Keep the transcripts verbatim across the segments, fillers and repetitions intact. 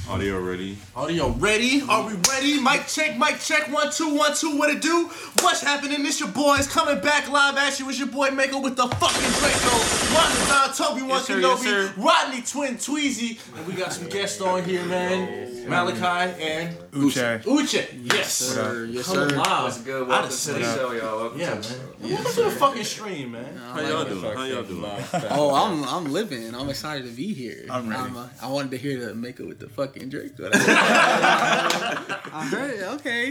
Audio ready. Audio ready? Are we ready? Mic check, mic check. One, two, one, two. What it do? What's happening? It's your boys coming back live at you. It's your boy Mako with the fucking Draco. Rodney Don, Toby, One Yes, sir, yes, Kenobi, sir. Rodney Twin Tweezy. And we got some guests on here, man. Malachi and Uche. Uche. Yes, sir. Yes, Coming sir. live. What's good? I'd Welcome have to said the that. show, y'all. Welcome Yeah, to man. the show. Welcome to the fucking stream, man. How y'all doing? How y'all doing? Oh, I'm I'm living. I'm excited to be here. I'm ready. uh, I wanted to hear the Mako with the fucking Drake. But I, I heard it. Okay.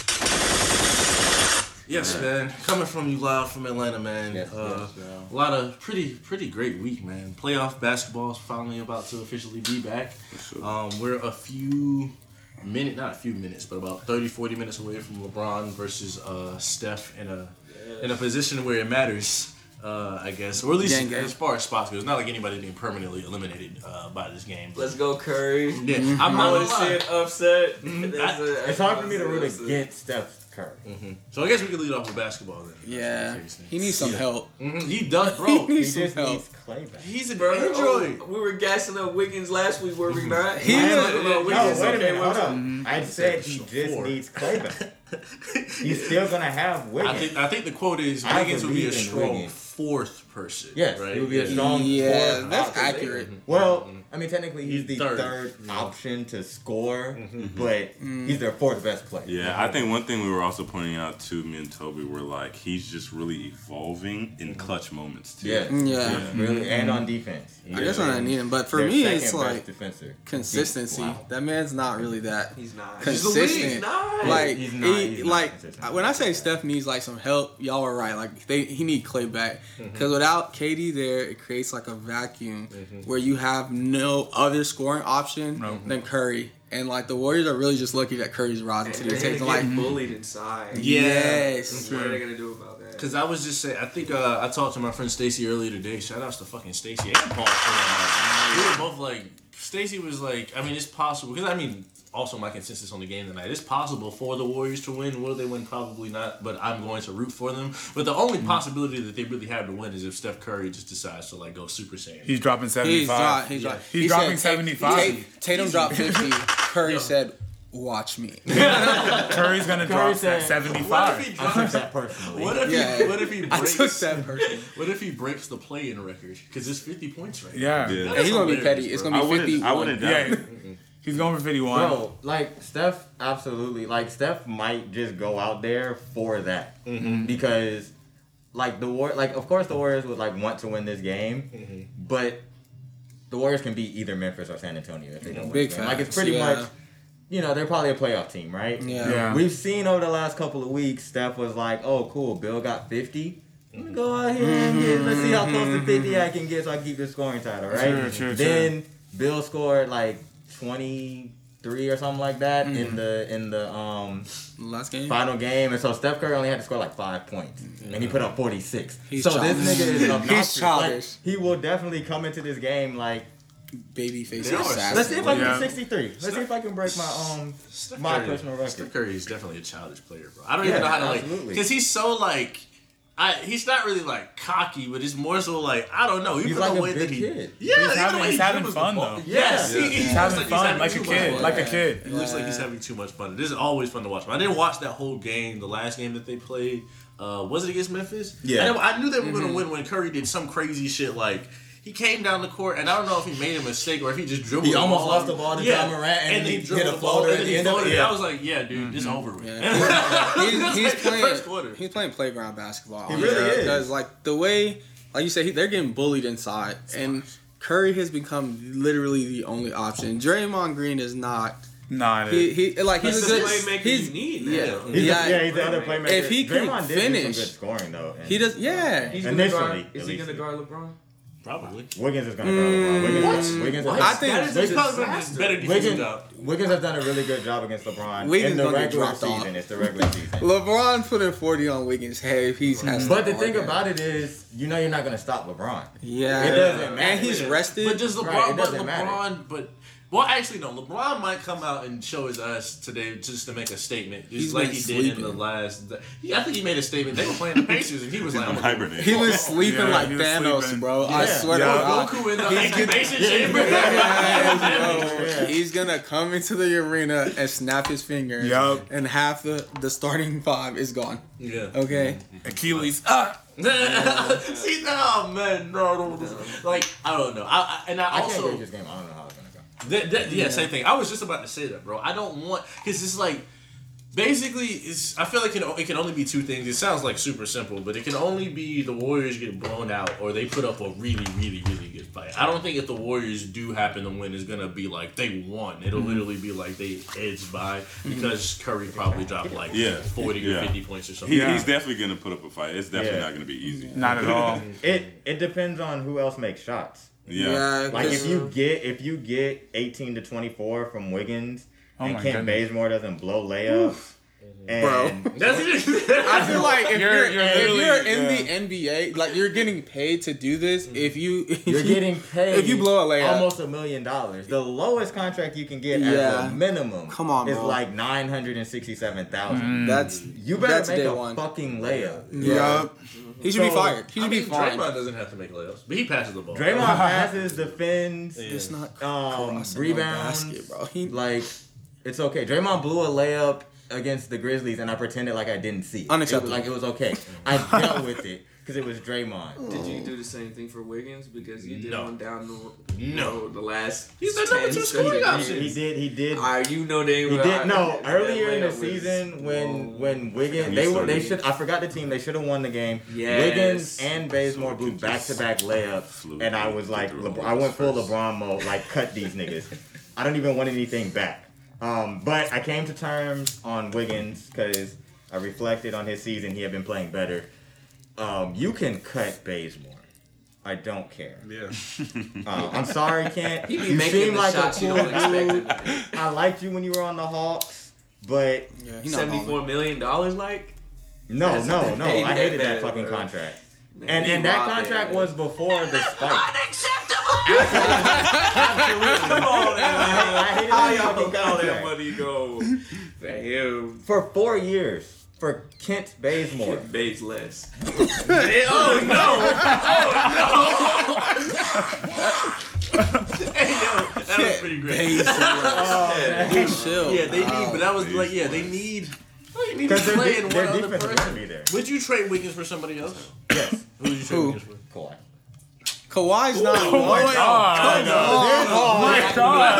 Yes, man. Coming from you live from Atlanta, man. Yes, uh, yes, a lot of pretty, pretty great week, man. Playoff basketball is finally about to officially be back. Um, we're a few minutes, not a few minutes, but about thirty, forty minutes away from LeBron versus uh, Steph in a in a position where it matters. Uh, I guess, or at least Gang, gang. as far as spots go. It's not like anybody being permanently eliminated uh, by this game. Let's go, Curry. Yeah, Mm-hmm. I'm I not want gonna to lie. see it upset. Mhm. That's a- It's hard for me to root that's a- against Steph Curry. Mhm. So I guess we can lead off with basketball then. Yeah. He needs some help. Mm-hmm. He does, bro. He He needs some just help. needs Clay back. He's an Bro, android. oh, we were gassing up Wiggins last week, were we not? He I was- ain't talking about No, Wiggins, wait a okay, minute, hold what's up. up? I said he just Four. needs Clay back. He's still gonna have Wiggins. I think I think the quote is I Wiggins would be a believe in strong Wiggins. fourth person. Yes, right? he would be a Yeah. strong Yeah, fourth that's option. accurate. Well, I mean, technically he's, He's the third. third, Yeah. option to score, but he's their fourth best player. Yeah, I think one thing we were also pointing out too, me and Toby were like, he's just really evolving in clutch moments too. Yeah, Yeah. really, and on defense. I guess I need him, but for Their me, second it's best like defender. consistency. Wow. That man's not really that He's not. consistent. He's not. Like, He's not- he, he's not like consistent. when I say Steph needs like some help, y'all are right. Like they, he need Clay back Mm-hmm. because without K D there, it creates like a vacuum where you have no other scoring option than Curry. And like the Warriors are really just lucky that Curry's rising to They're the gonna occasion. get Like, bullied inside. Yeah. yes, What are they gonna do about that? Because I was just saying, I think uh, I talked to my friend Stacy earlier today. Shout outs to fucking Stacy and Paul. For that night. We were both like, Stacy was like, I mean, it's possible. Because I mean, also my consensus on the game tonight. It's possible for the Warriors to win. Will they win? Probably not. But I'm going to root for them. But the only possibility that they really have to win is if Steph Curry just decides to like go Super Saiyan. He's dropping he's seventy-five. not. He's, Yeah. not. He's he dropping said, seventy-five. Tat- Tatum dropped fifty. Curry said, "Watch me." Curry's gonna drop said- that seventy-five. What if he I took drops? that personally. What if Yeah. he? What if he I breaks? took that person. What if he breaks the play-in record? Because it's fifty points right Yeah. Yeah. Yeah. And he's gonna be hilarious, petty. It's bro. gonna I be wouldn't. fifty. I wouldn't doubt it. He's going for fifty-one. Bro, like Steph, absolutely. Like Steph might just go out there for that because, like the war, like of course the Warriors would like want to win this game, but the Warriors can beat either Memphis or San Antonio if they don't win. Big the game. Like it's facts, pretty yeah. much, you know, they're probably a playoff team, right? Yeah. Yeah. We've seen over the last couple of weeks, Steph was like, "Oh, cool, Bill got fifty. Let me go out here and get, let's see how close to fifty I can get so I can keep the scoring title, right?" Sure, sure, then Bill scored like twenty-three or something like that in the in the um Last game. final game, and so Steph Curry only had to score like five points, and he put up forty-six. He's so childish. this nigga is obnoxious. He's childish. Like, he will definitely come into this game like, Babyface They are. assassin. let's see if I can Yeah. get sixty-three. Let's see if I can break my um Steph my Curry- personal record. Steph Curry is definitely a childish player, bro. I don't Yeah, even know how to like, absolutely. because he's so like, I he's not really like cocky, but it's more so like I don't know. Even He's the like a way big that he, kid. yeah, He's even the having- way he's he having dribbles the fun, ball. though. Yes, Yeah. he- he He's looks having like fun, like a too much kid, fun. like a kid. He looks like he's having too much fun. This is always fun to watch. I didn't watch that whole game, the last game that they played. Uh, was it against Memphis? Yeah. I, didn't- I knew they were going to win when Curry did some crazy shit like. He came down the court, and I don't know if he made a mistake or if he just dribbled. He the almost ball. lost the ball to yeah. John Morant, and he dribbled hit a the ball, floater and at he the end of it. floated. Yeah. I was like, yeah, dude, it's over with. Yeah. he's, That's he's like the playing. first quarter. He's playing playground basketball. He really is. Because like the way, like you said, he, they're getting bullied inside, and Curry has become literally the only option. Draymond Green is not. Nah, He he like he's That's a the good. playmaker He's you need yeah now. He's yeah. the, yeah, he's the other playmaker. If he can Draymond did do finish- some good scoring though. and He does yeah. He's gonna guard. Initially, Is at he least. gonna guard LeBron? Probably. Wiggins is gonna guard LeBron. Wiggins, What? Wiggins, What? Has, I think That is a He's probably been disaster. better defensive Wiggins, job. Wiggins has done a really good job against LeBron Wiggins in the gonna get regular dropped off. season. It's the regular season. LeBron putting forty on Wiggins' head if he's has. But the to thing guard about it is, you know, you're not gonna stop LeBron. yeah, It doesn't matter. and he's rested. But just LeBron, Right, it but doesn't LeBron, matter. but Well, actually, no. LeBron might come out and show his ass today just to make a statement, just He's like been he did in the sleeping. last. Yeah, I think he made a statement. They were playing the Pacers, and he was like, I'm I'm gonna hibernating. He was sleeping Yeah, like he was Thanos, sleeping. bro. I Yeah. swear Yeah. to God. Goku in the incubation chamber. Bro, he's gonna come into the arena and snap his fingers, Yup. and half the, the starting five is gone. Yeah. Okay, Achilles. Ah. See, no, man, no, no, no. Like, I don't know. I, I and I I can't also. gauge this game. I don't know how it's gonna go. That, that, yeah, same thing. I was just about to say that, bro. I don't want because it's like basically it's. I feel like it, it can only be two things. It sounds like super simple, but it can only be the Warriors get blown out or they put up a really, really, really good fight. I don't think if the Warriors do happen to win, it's gonna be like they won. It'll Mm-hmm. literally be like they edged by because Curry probably dropped like Yeah. forty Yeah. or fifty points or something. He, Yeah. He's definitely going to put up a fight. It's definitely Yeah. not going to be easy. Not at all. It it depends on who else makes shots. Yeah. yeah, Like 'cause- if you get if you get eighteen to twenty-four from Wiggins Oh and my Kent goodness. Bazemore doesn't blow layups, Bro. and That's it. I feel like if You're- you're, you're if literally- you're in yeah. the N B A, like you're getting paid to do this. If you if you're you- getting paid if you blow a layup. almost a million dollars. The lowest contract you can get as Yeah. a minimum Come on, is bro. like nine hundred and sixty-seven thousand. that's You better that's make day a one. fucking layup. Yeah, Yup. he should be So, fired. He I should mean, be fined. Draymond doesn't have to make layups, but he passes the ball. Draymond passes, defends, It's not um, crossing no rebounds. basket, bro. He, Like, it's okay. Draymond blew a layup against the Grizzlies, and I pretended like I didn't see it. Unacceptable. It was, like, it was okay. I dealt with it because it was Draymond. Did you do the same thing for Wiggins because you did No. one down the you No. know, the last He's the number ten two scoring seconds? option. He, he did. He did. All right, you know they He were- did no that earlier in the layup was- season when Whoa. when Wiggins He they were started. they should I forgot the team they should have won the game. Yes. Wiggins and Bazemore blew back to back layups, Flew and I through- was like, through LeBron, I went full first. LeBron mode, like cut these niggas. I don't even want anything back. Um, but I came to terms on Wiggins because I reflected on his season. He had been playing better. Um, you can cut Bazemore. I don't care. Yeah. Uh, I'm sorry, Kent. He be You making seem the like a shots you cool don't expect dude. him to make. I liked you when you were on the Hawks, but yeah, he not Seventy-four balling. million dollars, like no, That's- no, no. hey, I that hated that man, fucking bro. contract. man, And he and that robbed contract man. was before the spike. Come on, I man. hated How that y'all fucking gonna call that contract. money go for him? For four years. For Kent Bazemore. Babes less. Oh no! Hey yo, that was pretty great. Hey, Oh, man. hey, chill. Yeah, they need, Wow. but that was like, yeah, they need. Oh, you need to Because their, play de- in their one other defense is going to be person. there. Would you trade Wiggins for somebody else? Yes. Who would you trade Who? Wiggins for? Kawhi. Kawhi's not. Oh my going. god. Oh my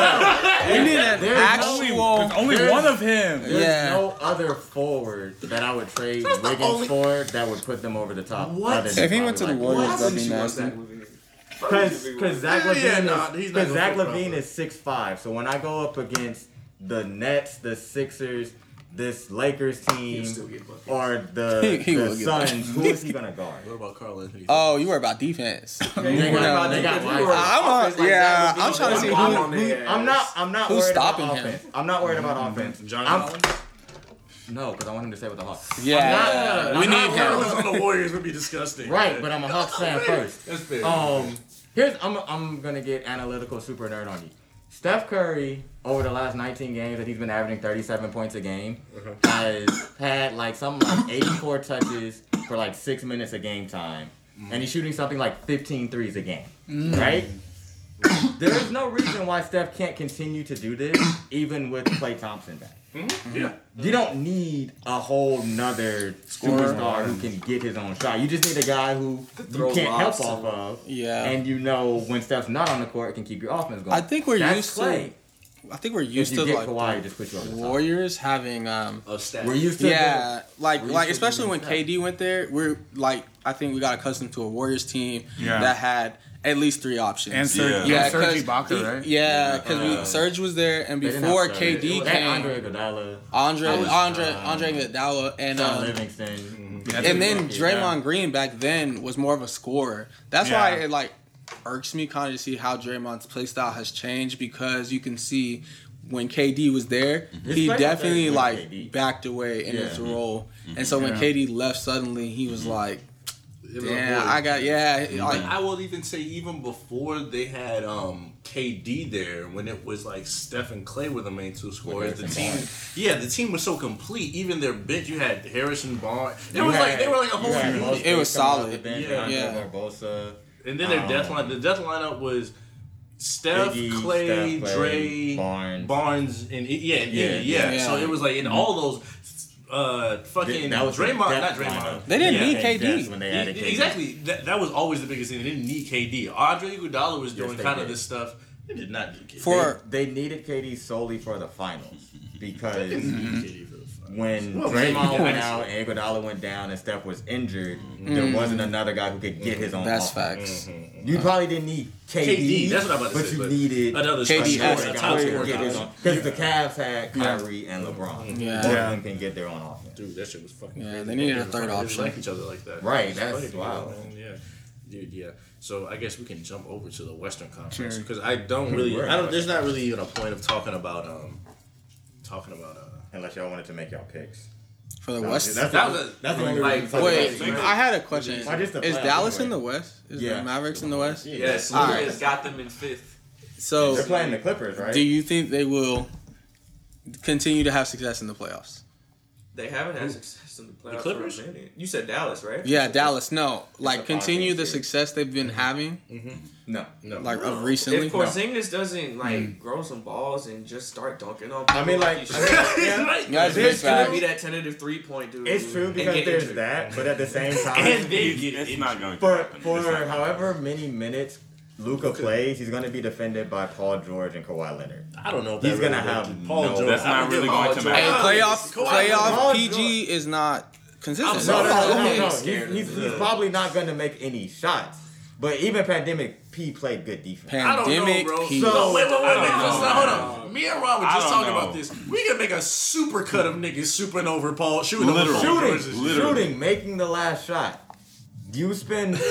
god. We need an There's actual. There's only There's- one of him. There's Yeah. no other forward that I would trade That's the Wiggins only- for that would put them over the top. What? other than If he went to the probably Warriors, like- that'd be She wants nasty. that movie. Because because Zach Yeah, Levine yeah, nah, he's is not because gonna Zach fuck Levine around. is six five. So when I go up against the Nets, the Sixers, this Lakers team, He'll still get buckets. or the, He- he the will get Suns, who is he gonna guard? What about Carl Anthony? Oh, you were about defense. They got, No, they got If you Wiseman. were I'm on not- offense like yeah, that, I'm trying to see I'm who- on their ass. I'm not. I'm not Who's worried stopping about him? offense. I'm not worried about offense. Johnny I'm, Collins? no, because I want him to stay with the Hawks. Yeah, Nah, we nah, need Carlos him. on the Warriors would be disgusting. Right, but I'm a Hawks fan first. That's fair. Um, here's I'm I'm gonna get analytical super nerd on you. Steph Curry over the last nineteen games that he's been averaging thirty-seven points a game has had like something like eighty-four touches for like six minutes of game time, and he's shooting something like fifteen threes a game. Right? There's no reason why Steph can't continue to do this even with Klay Thompson back. Yeah. You don't need a whole nother superstar who can get his own shot. You just need a guy who you throw can't help lobs off to- of. Yeah. And you know when Steph's not on the court, it can keep your offense going. I think we're That's used Klay. to. I think we're If used you to get like Kawhi, the it just puts you over the top. Warriors having um. Of stats. We're used to Yeah, like we like used to especially do when that. K D went there, we're like I think we got accustomed to a Warriors team Yeah. that had at least three options. And Serge, Yeah. and Serge 'cause Ibaka, he- right? Yeah, because Uh, we Serge was there, and They didn't before have K Serge. D They had came, Andre Iguodala, Andre That was, Andre uh, Andre Iguodala, and Sean um, Livingston. and then Yeah. Draymond Green back then was more of a scorer. That's Yeah. why it like irks me kind of to see how Draymond's play style has changed, because you can see when K D was there, His he play style definitely changed with like K D. backed away in Yeah. his role. And so when Yeah. K D left suddenly, he was like, It was a "Damn, void. I got yeah." Like, Like, I will even say even before they had um K D there when it was like Steph and Clay were the main two scorers. The Harrison team, Barnes. yeah, the team was so complete. Even their bench, you had Harrison Barnes. It You was had- like they were like a whole you had unit. most It was players coming off solid. the bench, Yeah. Andre Yeah. Barbosa. And then their Um, death line, the death lineup was Steph, Iggy, Clay, Steph, Clay, Dre, Barnes. Barnes, and I- yeah, and Yeah, Iggy, yeah. yeah. So it was like in all those. Uh, fucking That was the Draymond, not depth Draymond. lineup. They didn't Yeah. need K D. That's when they Yeah, added K D. exactly. That, that was always the biggest thing. They didn't need K D. Andre Iguodala was doing they kind of did. this stuff. They did not need K D. For They, they needed K D solely for the finals because They didn't need K D for the finals. when Well, Draymond yeah, went I out and Iguodala went down and Steph was injured, there wasn't another guy who could get his own. that's offense. facts. You probably didn't need K D, K D, that's what I'm about to but say, you but needed another K D scorer, has a to top play scorer. with because the Cavs had Kyrie and LeBron. Yeah. Both Yeah. of them can get their own offense. Dude, that shit was fucking Yeah, crazy. they needed a They third fucking option. like each other like that. Right, It's that's funny to me, wild. man. Yeah. Dude, yeah. So I guess we can jump over to the Western Conference Sure. because I don't really, We're in I don't. the There's not really even a point of talking about, um, talking about. Uh, Unless y'all wanted to make y'all picks. For the That's, West. that's, That the, was a- that's the only like, reason. Wait, Like, I had a question. Why just the Is playoffs Dallas anyway? in the West? Is Yeah. the Mavericks in the West? Yes, All Lucas right. got them in fifth. So, They're playing the Clippers, right? do you think they will continue to have success in the playoffs? They haven't had success in the playoffs. Clippers? For a minute. You said Dallas, right? Yeah, Dallas. No, like a continue podcast the series. success they've been having, No. no, like no. of recently. If Porzingis doesn't like grow some balls and just start dunking on people, I mean, like, he I should, mean, yeah, Right. Guys, There's big he's gonna facts. be that tentative three point dude. it's true and because get there's injured. that, but at the same And time, then get It's it. not going to for happen. for It's not- however many minutes Luka plays, he's going to be defended by Paul George and Kawhi Leonard. I don't know if He's that gonna really have worked. Paul no- George. That's I not don't really give going Paul to George. matter. Hey, playoff Kawhi- playoff Paul P G is not consistent. I'm No, no, no, Okay. no. Scared He's, he's, of he's the- probably not going to make any shots. But even Pandemic P played good defense. I don't know, Pandemic bro. P. So, wait, wait, wait, I wait. don't Let's know. not, hold on. Me and Ron were I just don't talking know. about this. We can make a super cut of niggas supering over Paul, shooting over Literally. Paul Shooting, George. Literally. shooting, making the last shot. You spend What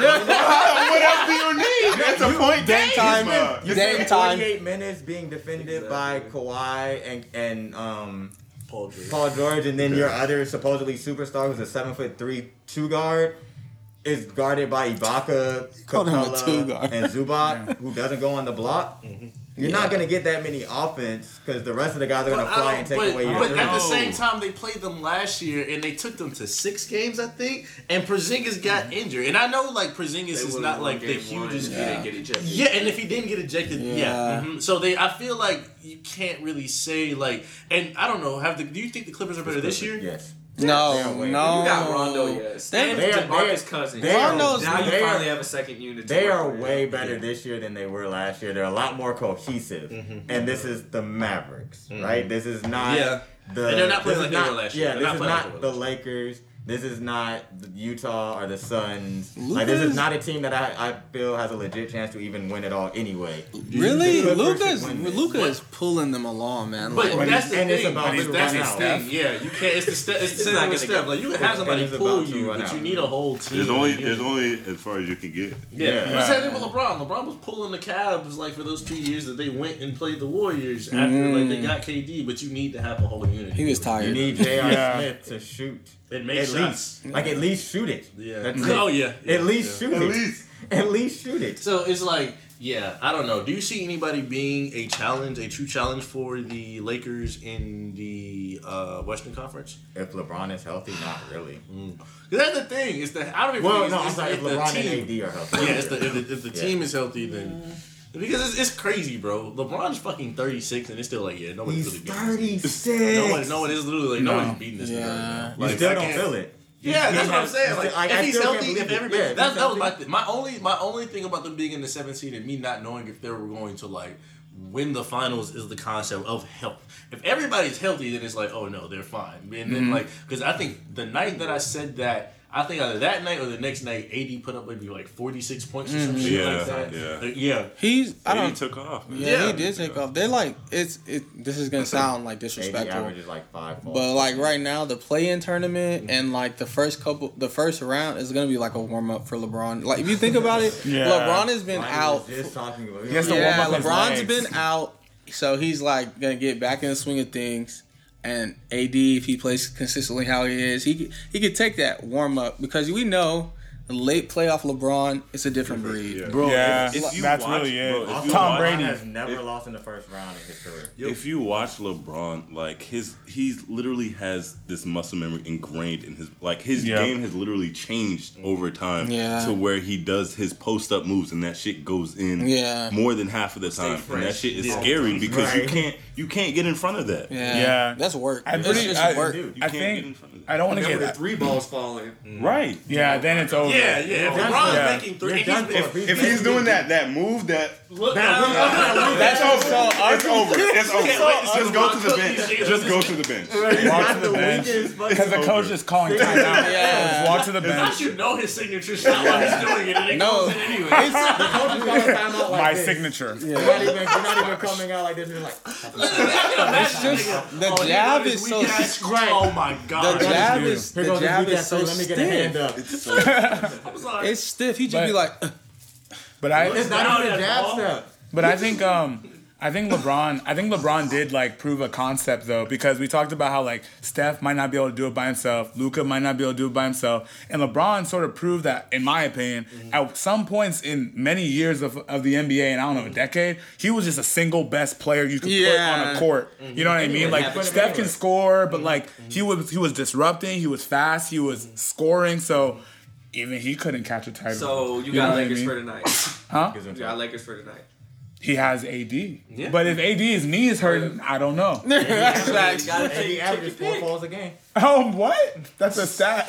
else do you need? That's a point Game game. time. uh, you Game spend time. forty-eight minutes being defended by Kawhi and and um Paul George. Paul George, and then your other supposedly superstar, who's a seven foot three two guard, is guarded by Ibaka, Called him a two Capella, guard. and Zubac, who doesn't go on the block. You're not gonna get that many offense because the rest of the guys are gonna But, I fly don't- and take but, away your but three. at the No. same time, they played them last year and they took them to six games, I think. And Porzingis got injured, and I know like Porzingis They is would've not won like the game one hugest. if he didn't get ejected. Yeah, and if he didn't get ejected, yeah. Yeah. mhm. So they, I feel like you can't really say like, and I don't know. Have the? Do you think the Clippers are better this year? Yes. No, They are way- no. You got Rondo, yes. They- and they are- DeMarcus they- Cousins. they are- Rondo's- now you they are- finally have a second unit. to They work are with. way better this year than they were last year. They're a lot more cohesive, and this is the Mavericks, right? This is not Yeah. the. And they're not this playing is like they not- were last year. Yeah, They're this not is playing like not they the were last Lakers. This is not the Utah or the Suns. Like this Lucas- is not a team that I, I feel has a legit chance to even win it all anyway. Really, The Clippers Luca's should win this. Luca is pulling them along, man. But Like, that's the and it's thing. about That's, to that's the run out. thing. Yeah, you can't. It's the step. It's the It's same not with gonna step. get- Like you can have somebody it's pull about to you, run but you out. need a whole team. There's only You- there's only as far as you can get. Yeah, Yeah. the same thing with LeBron. LeBron was pulling the Cavs like for those two years that they went and played the Warriors after like they got K D. But you need to have a whole unit. he was You tired. need J R. Yeah. Smith to shoot. It makes At sense. least, like at least shoot it. Yeah. That's it. Oh yeah. yeah, At least yeah. shoot it. At least shoot it. So it's like, yeah, I don't know. Do you see anybody being a challenge, a true challenge for the Lakers in the uh, Western Conference? If LeBron is healthy, not really. Because that's the thing. Is that I don't even. Well, think no, it's, I'm it's, sorry. If it's the LeBron team. and A D are healthy. Yeah, it's the, if the, if the Yeah. team is healthy, then because it's, it's crazy, bro. LeBron's fucking thirty-six, and it's still like, yeah, nobody's He's really beating this. thirty-six. No one, no one is literally like, No. nobody's beating this nigga Yeah. right now. You Like, still I don't can't- feel it. Yeah, that's what I'm saying. Like, Like, I if he's still can't healthy, if believe it. everybody, Yeah, if that, he's that was my healthy. th- my only my only thing about them being in the seventh seed and me not knowing if they were going to like win the finals is the concept of health. If everybody's healthy, then it's like, oh no, they're fine. And then Mm-hmm. like, because I think the night that I said that, I think either that night or the next night, A D put up maybe like forty-six points or some shit Yeah, like that. yeah. Like, yeah. He's I He don't. took off. Man. Yeah, Yeah. he did take off. They're like it's it. This is gonna sound like A D disrespectful, averages like five. but like right now, the play-in tournament and like the first couple, the first round is gonna be like a warm up for LeBron. Like if you think about it, Yeah. LeBron has been out. Just talking about. He has to warm Yeah, up his LeBron's legs. been out, so he's like gonna get back in the swing of things. And A D, if he plays consistently how he is, he could- he could take that warm up because we know late playoff LeBron, it's a different breed. Yeah. Bro, Yeah, if- if you that's watch- really it. bro, if Also, you Tom watch- Brady. has never lost in the first round in his career. If you watch LeBron, like his, he's literally has this muscle memory ingrained in his, like his Yeah. game has literally changed over time Yeah. to where he does his post up moves and that shit goes in Yeah. more than half of the time, and that fresh. shit is Yeah. scary because you Right. can't you can't get in front of that. Yeah. Yeah. That's work. I That's pretty- just I- work. You I can't get in think front of I don't want to Remember get the three balls falling. that. Right. Yeah, then it's over. Yeah, yeah. If That's LeBron's yeah. making three, You're he's done been- for. If he's doing that that move that Look, that's over. It's over. It's over. Can't wait to see Just go to LeBron the cook bench. these niggas. Just go to the bench. Walk to Not the the bench. weakest fucking- Because the coach is calling timeout. Yeah. Just walk to the I bench. should know his signature shot while he's doing it, and it No. goes in anyway. The coach is calling timeout like My this. signature. You're not even, you're not even coming out like this. You're like, It's just the Oh, he jab got his is so weak ass- Right. Oh my the god. jab dude. is here the goes jab the is so Let me get a hand stiff. up. It's so I'm sorry. It's stiff. He just But- be like, uh, But I It's Down not even a that jab ball. step. But I think um I think LeBron I think LeBron did like prove a concept though, because we talked about how like Steph might not be able to do it by himself, Luka might not be able to do it by himself, and LeBron sort of proved that, in my opinion, at some points in many years of, of the N B A, and I don't know, a decade, he was just a single best player you could put Yeah. on a court. You know what I mean? Anyway, Like yeah, put him Steph can anywhere. score, but like he was he was disrupting, he was fast, he was scoring, so even he couldn't catch a title. So you You got know what I Lakers mean? for tonight. Huh? You got Lakers for tonight. He has A D. Yeah. But if A D's knee is hurting, I don't know. facts. You gotta And he take, averages take your four pick. falls a game. Oh, what? That's a stat.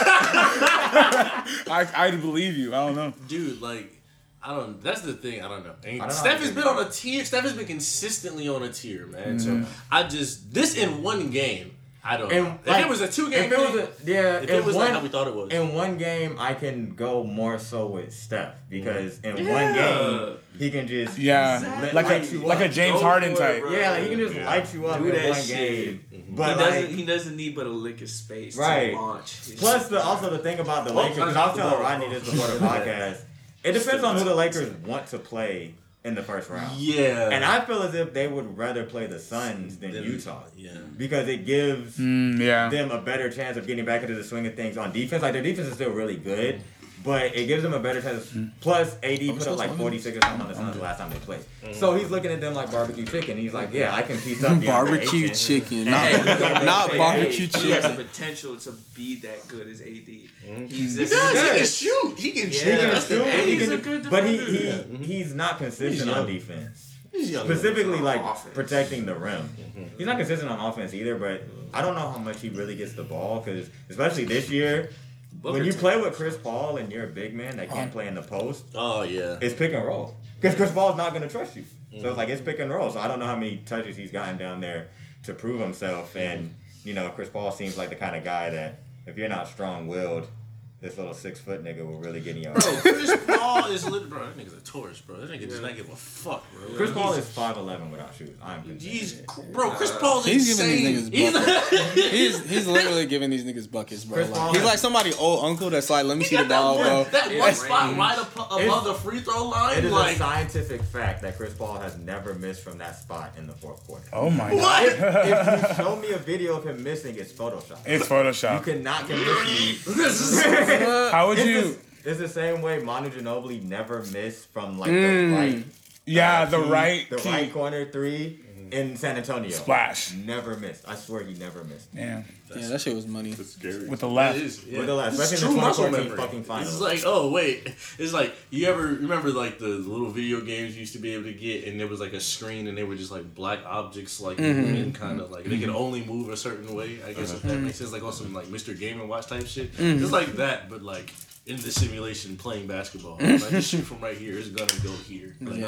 I, I believe you. I don't know. Dude, like, I don't. That's the thing. I don't know. And I don't know Steph how has to been do on a tier. Steph has been consistently on a tier, man. Mm-hmm. So I just this in one game. I don't And, know. If like, it was a two game If it was thing, a, yeah, if in it was one, like how we thought it was. in one game, I can go more so with Steph because in Yeah. one game he can just Yeah. let- Like light a you like a up. James Go Harden for it, type. bro. Yeah, like he can just Yeah. light you up Do in that one shit. game. He But doesn't. like, He doesn't need but a lick of space Right. to launch. plus the also the thing about the Well, Lakers, because I was telling well, Rodney this before the podcast. It depends on who the Lakers want to play in the first round. yeah. And I feel as if they would rather play the Suns than Then- Utah Yeah. because it gives Mm, yeah. them a better chance of getting back into the swing of things on defense. Like their defense is still really good, but it gives them a better chance. Plus, A D put up like forty-six or something on the Suns the last time they played. So he's looking at them like barbecue chicken. He's like, yeah, I can piece up the Barbecue Ayton. chicken, And not hey, he's gonna not say, barbecue hey, He has the chicken. potential to be that good as A D. He He's does. just He can good. shoot. He can He shoot. can That's the shoot, thing. he He's can- a good but he, defender. he he's not consistent He's on young. defense. He's young. Specifically, like Offense. protecting the rim. He's not consistent on offense either, but I don't know how much he really gets the ball because, especially this year, when you play with Chris Paul and you're a big man that can't play in the post, Oh yeah. it's pick and roll. Because Chris Paul's not going to trust you. So it's like, it's pick and roll. So I don't know how many touches he's gotten down there to prove himself. And, you know, Chris Paul seems like the kind of guy that if you're not strong-willed, this little six-foot nigga will really get in your Bro, Chris Paul is lit. Bro, that nigga's a Taurus, bro. That nigga does not give a fuck, bro. Chris Paul He's- is five eleven without shoes. I'm He's convinced. bro. Chris Paul's He's giving insane. these niggas He's He's he's literally giving these niggas buckets, bro. Chris Like, Paul he's has- like somebody old uncle that's like, let me see the got ball, that bro. one, that Yeah. one spot Range. right up above It's- the free throw line. It is like a scientific fact that Chris Paul has never missed from that spot in the fourth quarter. Oh my god. what? If you show me a video of him missing, it's Photoshop. It's You Photoshop. cannot convince me. This is How would It's, you the, it's the same way Manu Ginobili never missed from like Mm. the right, Yeah, uh, the key- right the key. right corner three in San Antonio. Splash. Never missed. I swear he never missed. Damn. Yeah, that shit was money. It's scary. With the It left. is, yeah. With the last, This is especially in the true muscle twenty fourteen memory. fucking finals. It's like, oh wait, it's like you ever remember like the little video games you used to be able to get, and there was like a screen, and they were just like black objects, like moving, kind of like they could only move a certain way. I guess if that makes sense, like on some like Mister Game and Watch type shit. It's like that, but like in the simulation playing basketball. Like just shoot from right here, it's gonna go here. Like,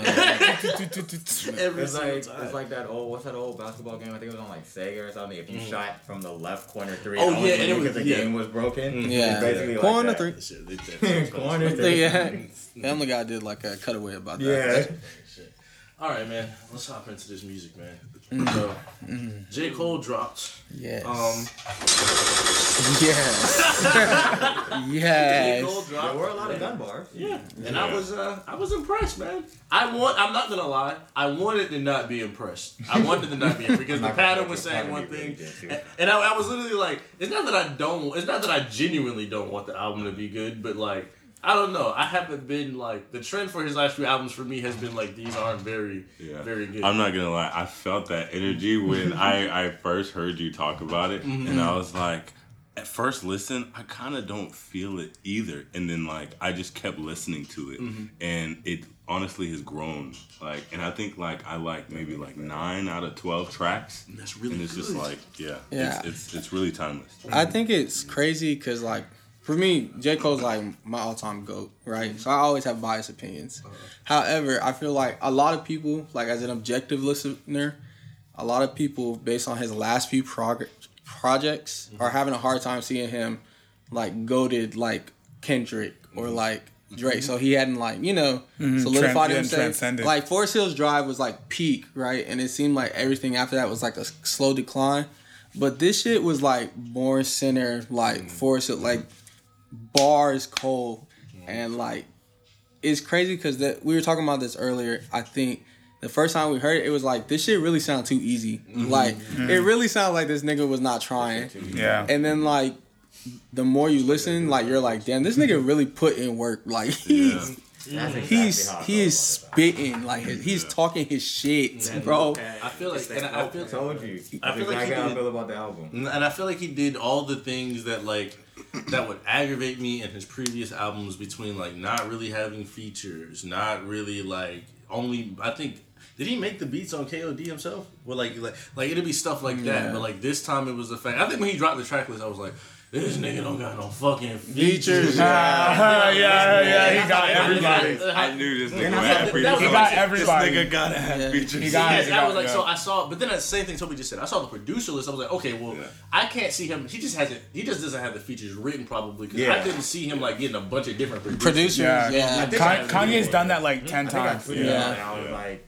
every It's single like time. it's like that old what's that old basketball game? I think it was on like Sega or something. If you Mm. shot from the left corner three, Oh, only yeah, and it because was- the yeah. game was broken. Yeah. It's basically like Corner that. three. That shit, they- that- Corner I think, three. yeah. Family Guy did like a cutaway about that. Yeah. All right, man. Let's hop into this music, man. So, J. Cole dropped. Yes. Um, yes. J. yes. Cole There dropped. were a lot of gun bars. Yeah, and I was uh, I was impressed, man. I want. I'm not gonna lie. I wanted to not be impressed. I wanted to not be impressed because the Not gonna pattern lie, was you're saying probably one really thing, good, too. and, and I, I was literally like, it's not that I don't. It's not that I genuinely don't want the album to be good, but like I don't know. I haven't been like the trend for his last few albums for me has been like these aren't very, Yeah. very good. I'm not gonna lie. I felt that energy when I, I first heard you talk about it, Mm-hmm. and I was like, at first listen, I kind of don't feel it either. And then like I just kept listening to it, Mm-hmm. and it honestly has grown. Like, and I think like I like maybe like nine out of twelve tracks. That's really And it's just good. like yeah, Yeah. It's, it's it's really timeless. I think it's crazy because, like, for me, J. Cole's like my all-time GOAT, right? So I always have biased opinions. However, I feel like a lot of people, like as an objective listener, a lot of people, based on his last few prog- projects, are having a hard time seeing him like goated like Kendrick or like Drake. So he hadn't like you know solidified Tran- yeah, himself. transcended. Like Forest Hills Drive was like peak, right? And it seemed like everything after that was like a slow decline. But this shit was like more center, like Forest Hill, like bars Cole, and like it's crazy because that we were talking about this earlier. I think the first time we heard it, it was like this shit really sounded too easy. Like it really sounded like this nigga was not trying. Yeah. And then like the more you listen, like you're like, damn, this nigga really put in work. Like he's That's exactly he's how I he felt is about that. spitting like his, he's talking his shit, bro. I feel like, and I, I feel, I told you. That's I feel like exactly he how I did- feel about the album. and I feel like he did all the things that like that would aggravate me in his previous albums between like not really having features, not really like only. I think did he make the beats on K O D himself? Well, like like like it'd be stuff like that, Yeah. but like this time it was the fact. I think when he dropped the track list, I was like, this nigga don't got no fucking features. yeah, yeah, yeah, he got everybody. I knew this nigga I had thought features. that was He like- got everybody. This nigga gotta have Yeah. features. He got Yes, it. I was like, yeah. so I saw, but then the same thing Toby just said. I saw the producer list. I was like, okay, well, Yeah. I can't see him. He just hasn't. He just doesn't have the features written probably because Yeah. I couldn't see him like getting a bunch of different producers. Producers, Yeah. yeah. think Kan- I- Kanye's done that like ten I think I times. tweeted Yeah. out and I was like,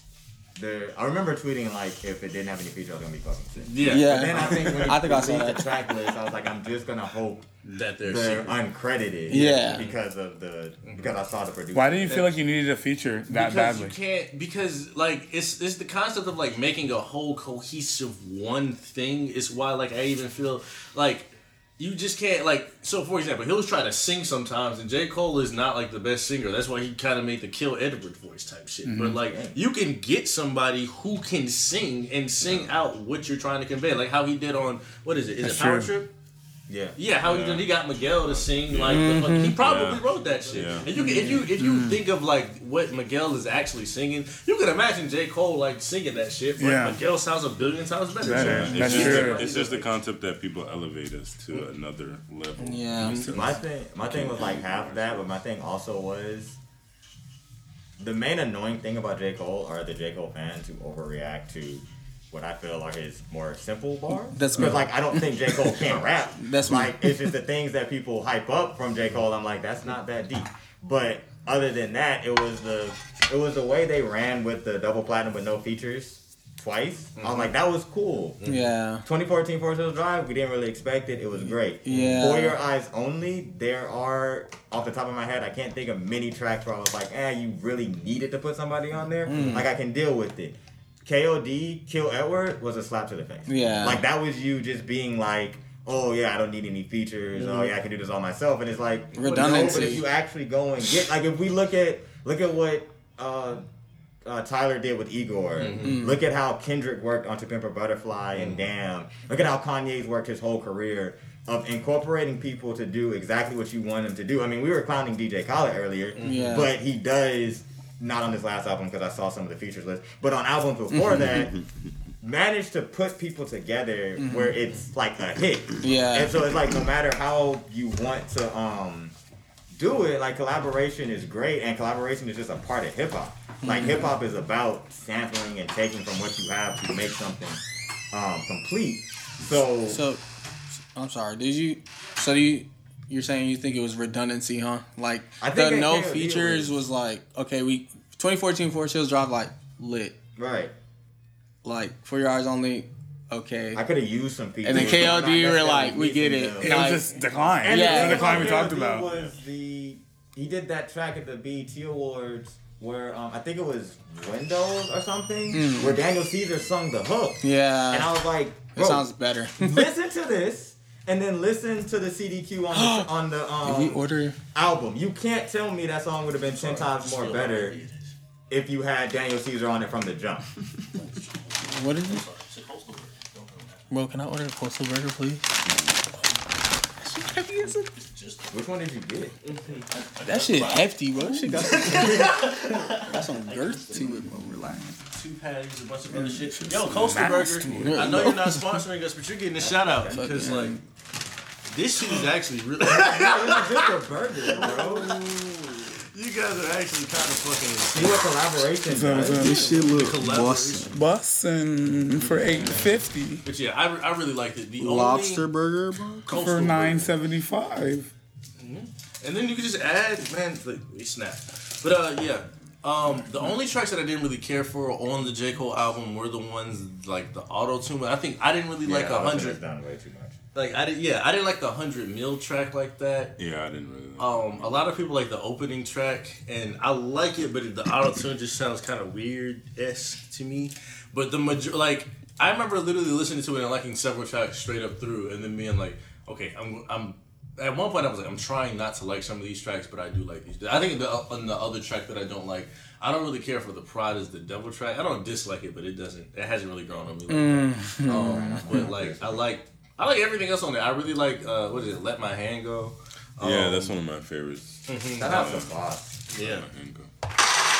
the, I remember tweeting like if it didn't have any features, I was gonna be fucking sick. Yeah, Yeah. But then I think when I I think I saw released that. the track list, I was like, I'm just gonna hope that they're they're secret. uncredited. Yeah. Because of the because I saw the producer. Why do you feel like you needed a feature that because badly? you can't because like it's it's the concept of like making a whole cohesive one thing is why like I even feel like you just can't like so for example he'll try to sing sometimes and J. Cole is not like the best singer. That's why he kind of made the Kill Edward voice type shit. Mm-hmm. But like you can get somebody who can sing and sing out what you're trying to convey, like how he did on what is it? Is That's it Power true. Trip? Yeah. Yeah, how he Yeah. did. He got Miguel to sing like the fuck, he probably Yeah. wrote that shit. Yeah. And you can, if you if you think of like what Miguel is actually singing, you can imagine J. Cole like singing that shit. But Yeah. Miguel sounds a billion times better. Better. So, That's It's just, true. it's just the concept that people elevate us to another level. Yeah. My thing, my thing was like half that, but my thing also was the main annoying thing about J. Cole are the J. Cole fans who overreact to what I feel are his more simple bars. That's because me. like I don't think J. Cole can't rap. That's me. like it's just the things that people hype up from J. Cole. I'm like that's not that deep. But other than that, it was the it was the way they ran with the double platinum with no features twice. I was like that was cool. Yeah. twenty fourteen Forest Hills Drive, we didn't really expect it. It was great. Yeah. For Your Eyes Only, there are, off the top of my head, I can't think of many tracks where I was like, eh, you really needed to put somebody on there. Mm. Like, I can deal with it. K O D, Kill Edward, was a slap to the face. Yeah. Like, that was you just being like, oh, yeah, I don't need any features. Oh, yeah, I can do this all myself. And it's like, Redundancy. no, but if you actually go and get, like, if we look at, look at what, uh, Uh, Tyler did with Igor. Mm-hmm. Look at how Kendrick worked on To Pimp a Butterfly and Damn. Look at how Kanye's worked his whole career of incorporating people to do exactly what you want them to do. I mean, we were clowning D J Khaled earlier, Yeah. but he does, not on this last album because I saw some of the features list, but on albums before that, managed to put people together where it's like a hit. Yeah. And so it's like no matter how you want to um do it, like collaboration is great, and collaboration is just a part of hip hop. Like hip hop is about sampling and taking from what you have to make something um, complete. So, So, I'm sorry. Did you? So you? You're saying you think it was redundancy, huh? Like I the think it- no it features was- was like okay, we twenty fourteen Forest Hills Drive like lit, right, like For Your Eyes Only, okay. I could have used some features. And then K O D, but not we were necessarily like, we get missing it. them. It was Like- just decline. And Yeah. the the thing decline we about talked K O D about. was the he did that track at the B E T Awards where um, I think it was Windows or something, Mm. where Daniel Caesar sung the hook, Yeah, and I was like, that bro, sounds better. listen to this and then listen to the C D Q on the on the um, Did we order? album. You can't tell me that song would have been ten times more better if you had Daniel Caesar on it from the jump. What is it? Bro, can I order a Coastal Burger, please? Which one did you get? That shit hefty, bro. That shit got some, got some girth to it, bro. Relax. Two patties, a bunch of other shit. Yo, Coastal Burger. I know you're not sponsoring us, but you're getting a shout out because like this shit is actually really. It's just a burger, bro. You guys are actually kind of fucking. See what collaboration does. This shit look Collaboration. bussin'. Bussin' for eight fifty But yeah, I, I really liked it. The Lobster only burger, bro. Coastal for Burger. nine seventy five. And then you can just add, man, like, we snap. But uh, yeah, um, the only tracks that I didn't really care for on the J. Cole album were the ones like the auto tune. I think I didn't really Yeah, like a Austin has hundred. done way too much. Like I did, yeah, I didn't like the hundred mil track like that. Yeah, I didn't really. Like Um, a lot of people like the opening track, and I like it, but the auto tune just sounds kind of weird esque to me. But the major, like, I remember literally listening to it and liking several tracks straight up through, and then being like, okay, I'm, I'm. At one point, I was like, I'm trying not to like some of these tracks, but I do like these. I think the on the other track that I don't like, I don't really care for the Pride is the Devil track. I don't dislike it, but it doesn't. It hasn't really grown on me. Like Mm. that. Um, but like, I like. I like everything else on there. I really like, uh, what is it, Let My Hand Go. yeah, Um, that's one of my favorites. That has some boss. Yeah. Let my hand go. Uh,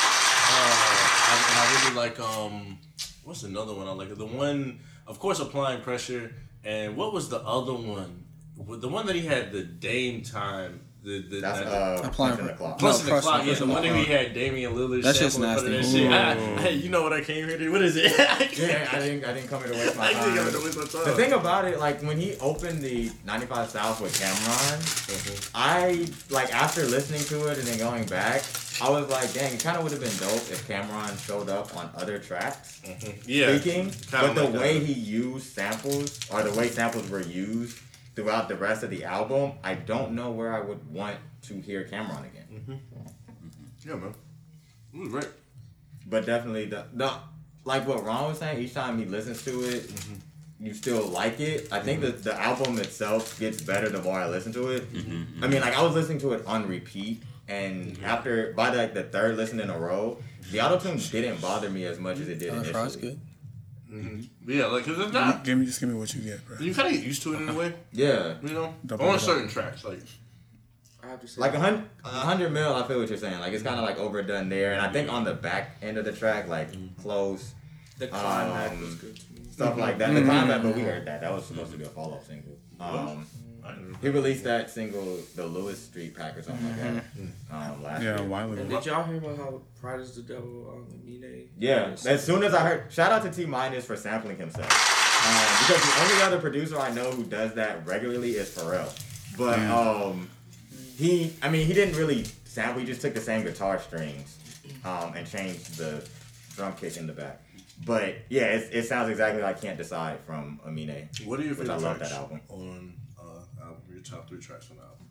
I, and I really like, um, what's another one I like? The one, of course, Applying Pressure. And what was the other one? The one that he had the Dame time. The, the, That's that, uh, Applying punch in the clock. Plus No, in the Plus in clock, the yeah, the Clock. one that we had Damian Lillard. That's just sample in front of nasty. that shit. I, hey, you know what I came here to do? What is it? I can't. Yeah, I didn't. I didn't come here to waste my I think I'm time. gonna waste my time. The thing about it, like when he opened the ninety-five South with Cameron, I like after listening to it and then going back, I was like, dang, it kind of would have been dope if Cameron showed up on other tracks Yeah. speaking. Kinda But the like way that. he used samples or the way samples were used throughout the rest of the album, I don't know where I would want to hear Cameron again. Yeah, man. It was great. But definitely the the like what Ron was saying, each time he listens to it, you still like it. I think that the album itself gets better the more I listen to it. I mean, like I was listening to it on repeat, and after by the, like the third listen in a row, the auto-tune didn't bother me as much as it did Uh, fries initially. good. Yeah, like, cause it's not. Give me just give me what you get, bro. You kind of get used to it in a way, Yeah, you know? Double On it up. certain tracks, like. I have to say, like a hundred, a hundred mil. I feel what you're saying. Like it's kind of like overdone there, and I think on the back end of the track, like close the climax um, was good to me. stuff like that. The combat, but we heard that. That was supposed to be a follow-up single. Um, he released that single, the Lewis Street Pack or something like that, um, last Yeah, a year. while And ago. did y'all hear about how Pride is the Devil on um, Mine? Yeah, as soon as I heard, shout out to T Minus for sampling himself. Um, because the only other producer I know who does that regularly is Pharrell. But um, he, I mean, he didn't really sample. He just took the same guitar strings um, and changed the drum kit in the back. But yeah, it, it sounds exactly like Can't Decide from Amine. What are your Which favorite I love tracks that album. on uh, album? Your top three tracks on the album?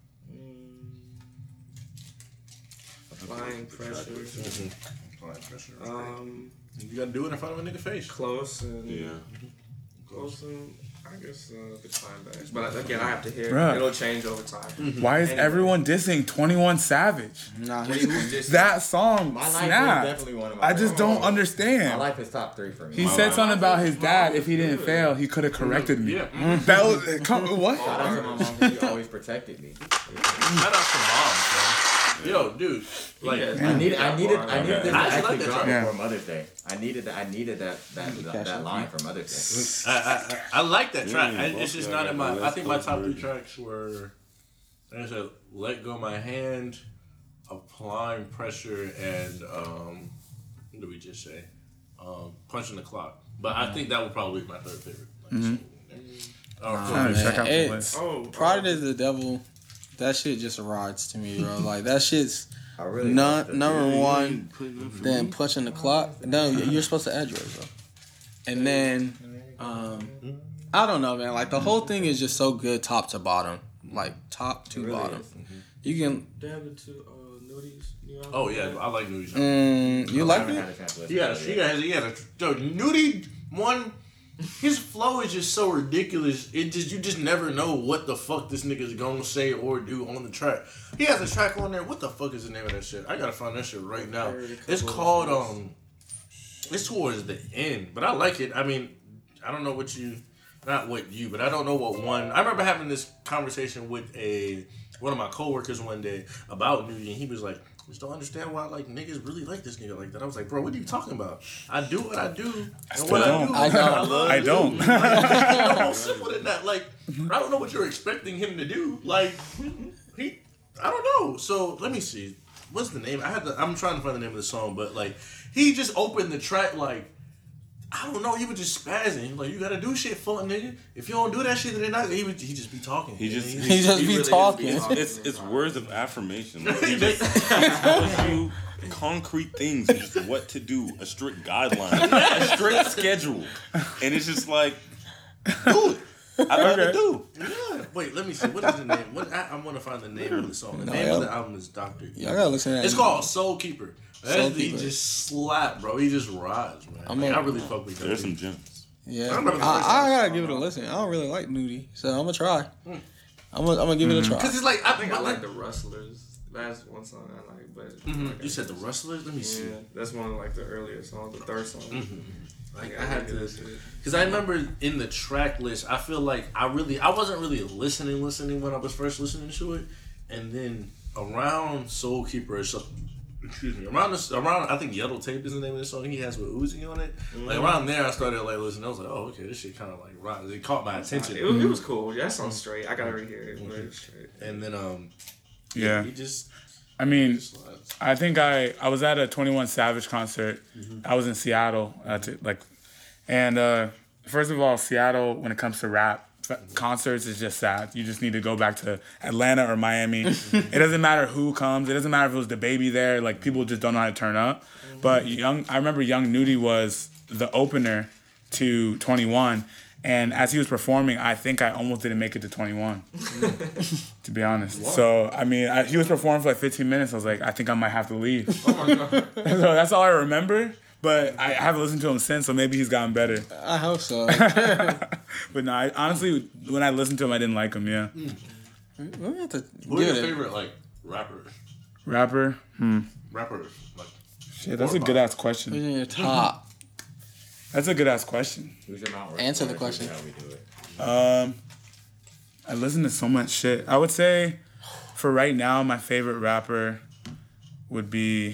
Applying Pressure. Applying Pressure. Um, You gotta do it in front of a nigga face. Close and Yeah. close and I guess uh, the climax. But again, I have to hear. Bruh. It'll change over time. Why is Anyway. everyone dissing twenty-one Savage? Nah, Wait, he's who's this? That song My life is snapped. definitely one of my I just favorite. don't My understand. life is top three for me. He My said life. something about his dad. If he didn't fail, he could have corrected me. Yeah. That was come, what? Shout out to my mom because she always protected me. Shout out to moms, man. Yo, dude. Like, Yeah. I needed, I needed, I needed this to I actually like actually that drop track. before Mother's Day. I needed that, I needed that, that, that, Cash that App. line for Mother's Day. I, I, I I like that track. I, Yeah, it's just both not of in y'all my. got I think my the top three version. tracks were. Like I said, Let Go My Hand, Applying Pressure, and um, what did we just say? Um, Punching the Clock. But I think that would probably be my third favorite. Like, Mm-hmm. uh, Nah, for Trying to me. check out the It's- list. Oh, Pride is the Devil. That shit just rides to me, bro. Like that shit's I really none, loved it. number one. Then punching the clock. No, you're supposed to add yours, bro. And then, um, I don't know, man. Like the whole thing is just so good, top to bottom. Like top to It really bottom. is. You can. Dab into uh, Nudies. You know? Oh, yeah. I like Nudie. Mm, you I like haven't it? had a chance to listen He to got a, it he yet. got, he got a, yo, Nudie, one, his flow is just so ridiculous. It just you just never know what the fuck this nigga's gonna say or do on the track. He has a track on there. What the fuck is the name of that shit? I gotta find that shit right now. It's called um. It's towards the end, but I like it. I mean, I don't know what you, not what you, but I don't know what one. I remember having this conversation with a one of my coworkers one day about Nudie, and he was like, "I just don't understand why like niggas really like this nigga like that." I was like, "Bro, what are you talking about? I do what I do, and what don't. I do, I I, don't. love I to don't. do. Like, no more simple than that. Like, I don't know what you're expecting him to do. Like, he, I don't know. So let me see. What's the name? I had to. I'm trying to find the name of the song, but like. He just opened the track like, I don't know, he was just spazzing. Like, you gotta do shit, fuck nigga. If you don't do that shit, then they're not. He would he just be talking. He just He just be talking. It's it's words of affirmation. Like, he just tells you concrete things, and just what to do, a strict guideline, a strict schedule, and it's just like, do it. I know what to do. Yeah. Wait, let me see. What is the name? What I, I want to find the name of the song. The No, name yeah. of the album is Doctor Y'all gotta listen to that. It's called Soul Keeper. That Soul he Keeper. just slap, bro. He just rides, man. I'm Like, a- I really fuck with that. There's dude. some gems. Yeah, I I, remember the I, first time I gotta saw give it a him. listen. I don't really like Nudie, so I'm gonna try. I'm gonna, I'm gonna give it a try. Cause it's like I, I think I like. like the Rustlers. That's one song I like, but Mhm. like, You said the Rustlers. Let me see. yeah, that's one of like the earlier songs, the third song. Like Yeah, I had I to, get it. because I remember in the track list, I feel like I really, I wasn't really listening, listening when I was first listening to it, and then around Soul Keeper, or so, excuse me, around this, around I think Yellow Tape is the name of the song he has with Uzi on it. Like around there, I started like listening. I was like, oh okay, this shit kind of like right. It caught my attention, It, was- it was cool. Yeah, that song's straight. I gotta rehear it. But it's straight. and then um, Yeah. he just, I mean, just slides. I think I, I was at a twenty-one Savage concert. I was in Seattle. At it, like, and uh, first of all, Seattle, when it comes to rap f- concerts, is just sad. You just need to go back to Atlanta or Miami. It doesn't matter who comes. It doesn't matter if it was the baby there. Like, people just don't know how to turn up. But young, I remember Young Nudie was the opener to twenty-one. And as he was performing, I think I almost didn't make it to twenty-one, to be honest. So, I mean, I, he was performing for like fifteen minutes. I was like, I think I might have to leave. Oh my god. So that's all I remember. But I haven't listened to him since, so maybe he's gotten better. I hope so. But no, I, honestly, when I listened to him, I didn't like him, yeah. We have to Who's give your it. favorite like rapper? Rapper? Hmm. Rapper like Shit, that's a good ass question. Who's in your top? That's a good ass question. Who's your Mount Answer the Rushmore? question. How we do it. Um, I listen to so much shit. I would say, for right now, my favorite rapper would be.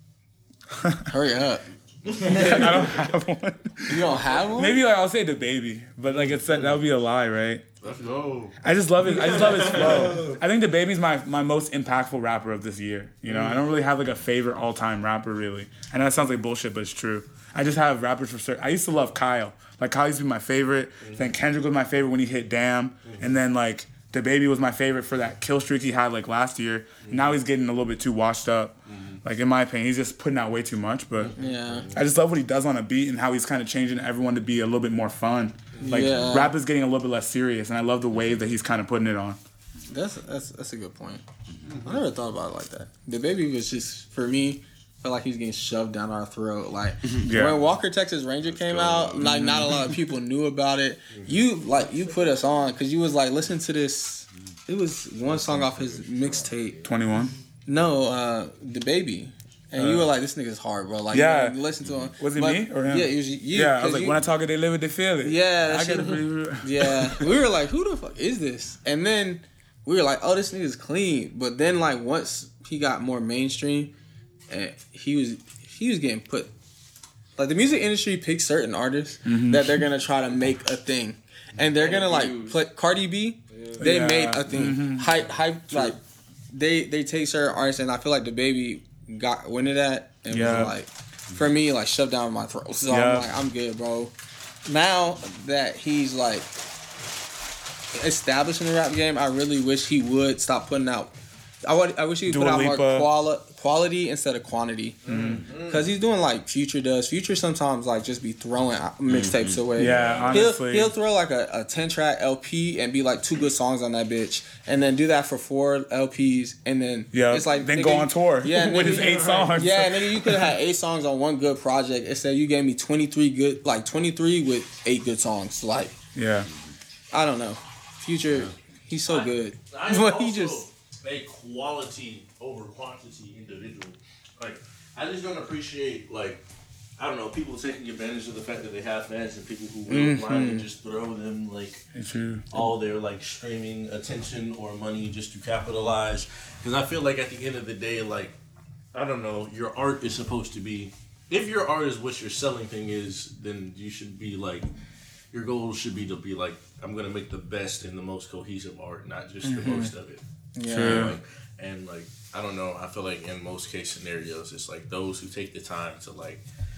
Hurry up. I don't have one. You don't have one? Maybe like I'll say the baby, but like it's that would be a lie, right? let's go. I just love it. I just love his flow. I think the baby's my my most impactful rapper of this year. You know, I don't really have like a favorite all time rapper really. I know that sounds like bullshit, but it's true. I just have rappers for certain. I used to love Kyle. Like Kyle used to be my favorite. Then Kendrick was my favorite when he hit Damn, and then like the baby was my favorite for that kill streak he had like last year. Now he's getting a little bit too washed up. Like in my opinion, he's just putting out way too much. But Yeah. I just love what he does on a beat and how he's kind of changing everyone to be a little bit more fun. Like Yeah. rap is getting a little bit less serious, and I love the wave that he's kind of putting it on. That's that's that's a good point. I never thought about it like that. The baby was just for me. Felt like he was getting shoved down our throat. Like Yeah. when Walker Texas Ranger came out, like not a lot of people knew about it. You like you put us on because you was like, listen to this. It was one song off his mixtape. twenty-one. No, uh, the baby. And you were like, this nigga's hard, bro. Like, Yeah. you know, listen to him. Was it But- me or him? Yeah, it was you. Yeah, I was 'cause like, you- when I talk it, they live it, they feel it. Yeah, that I get shit- it. Yeah, we were like, who the fuck is this? And then we were like, oh, this nigga's clean. But then like once he got more mainstream, and he was he was getting put. Like the music industry picks certain artists Mm-hmm. that they're gonna try to make a thing, and they're gonna like play Cardi B. They Yeah. made a thing. Mm-hmm. Hype, hype, like they they take certain artists, and I feel like the baby got wind of that and Yeah. was like, for me, like shoved down my throat. So Yeah. I'm like, I'm good, bro. Now that he's like established in the rap game, I really wish he would stop putting out. I would. I wish he would Dua put out Lipa. more quali- quality instead of quantity. Because he's doing like Future does. Future sometimes like just be throwing out mixtapes away. Yeah, honestly. He'll, he'll throw like a, a ten track L P and be like two good songs on that bitch. And then do that for four L Ps. And then Yeah, it's like. then nigga, go on tour yeah, with nigga, his eight songs. Yeah, nigga, you could have had eight songs on one good project. Instead, you gave me twenty-three good, like twenty-three with eight good songs. Like, Yeah. I don't know. Future, he's so good. I'm But also he just. a quality over quantity individual. Like, I just don't appreciate, like, I don't know, people taking advantage of the fact that they have fans and people who will Mm-hmm. blindly just throw them, like, True. all their, like, streaming attention or money just to capitalize. Because I feel like at the end of the day, like, I don't know, your art is supposed to be, if your art is what your selling thing is, then you should be, like, your goal should be to be, like, I'm going to make the best and the most cohesive art, not just the most of it. Yeah. True. Like, and like I don't know, I feel like in most case scenarios it's like those who take the time to like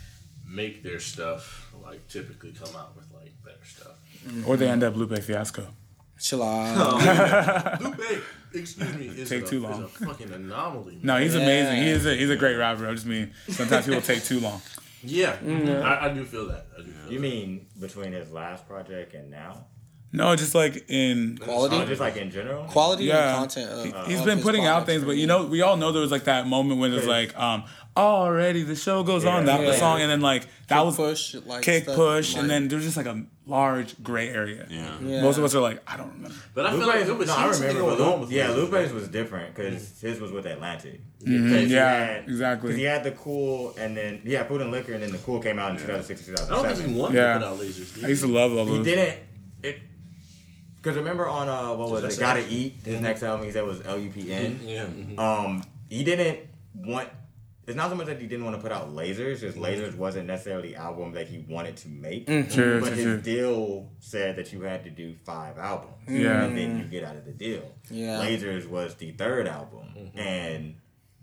make their stuff like typically come out with like better stuff. Or they end up Lupe Fiasco. Chill out. Lupe, excuse me, is, Take a, too is long. a fucking anomaly. No, he's Yeah. amazing. He is a, he's a great rapper. I just mean sometimes people take too long. Yeah, I, I do feel that. I do feel You that. mean between his last project and now? No, just like in Quality? Oh, just like in general? Quality Yeah. and content. Of, He- he's of been his putting out products things, for but me. you know, we all know there was like that moment when it's like, um, already the show goes on, that Yeah. the song, and then like that Kick was push, like kick stuff, push, like- and then there's just like a large gray area. Yeah. Yeah. Most of us are like, I don't remember. But I feel like it was no, I something remember. going But on Lupe, with yeah, Lupe. Lupe's was different because his was with Atlantic. Mhm, Because he yeah, had- exactly. Because he had the Cool, and then yeah, Food and Liquor, and then the Cool came out in two thousand six, two I thousand don't think seven. he wanted Yeah. to put out lasers. Did I used to love all He those. didn't. It. Because remember on uh what was That's it? Gotta it. Eat. His next album he said was L U P N. Yeah. mhm. Um, he didn't want. It's not so much that he didn't want to put out Lasers. Just Lasers wasn't necessarily the album that he wanted to make. True, But true, his true. deal said that you had to do five albums. Yeah. And then you get out of the deal. Yeah. Lasers was the third album. And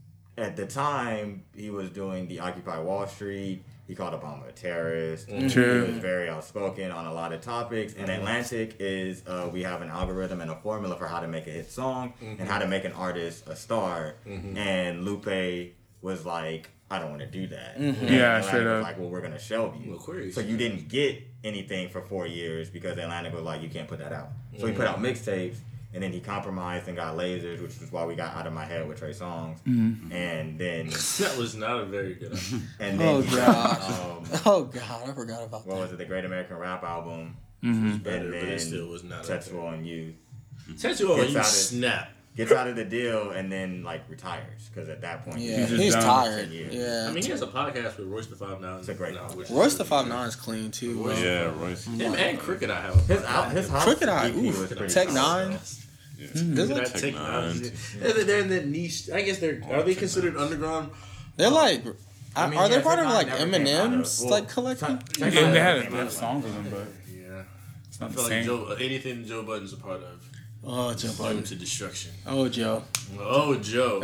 at the time, he was doing the Occupy Wall Street. He called Obama a terrorist. True. He was very outspoken on a lot of topics. And Atlantic is, uh, we have an algorithm and a formula for how to make a hit song and how to make an artist a star. And Lupe was like, I don't want to do that. And Yeah, Atlantic straight was up. like, well, we're going to shelve you. Aquarius. So you didn't get anything for four years because Atlantic was like, you can't put that out. So he put out mixtapes. And then he compromised and got Lasers, which was why we got Out of My Head with Trey Songz. And then, That was not a very good album. and then Oh, he God. got, um, Oh, God. I forgot about what that. was it, the Great American Rap album, Better, and but it then still was not a Tetsuo on You. Tattoo on Gets you out of- snap. Gets out of the deal and then like retires because at that point, Yeah, just he's done. tired. Yeah. Yeah. I mean, he has a podcast with Royce the Five Nine. It's a great now, podcast. which Royce is the really Five Nine is clean, too. Bro. Yeah, Royce. good. Him and Cricket, I have. A his podcast. out his house Crooked Eye, E P oof. was pretty Tech solid. Nine. Yeah. Is Cricket, it? I Tech take Nine. nine. They're, they're in that niche. I guess they're. Are they considered underground? They're like, I mean, are they yeah, part Tech of Nine like never came out of- Eminem's well, like collection? Tech- Yeah, Tech they Nine had, never they came had out. songs with them, but Yeah. it's I not the feel like same. Joe, anything Joe Budden's a part of, Oh, Joe brought him Budden. to destruction. Oh, Joe. Oh, Joe.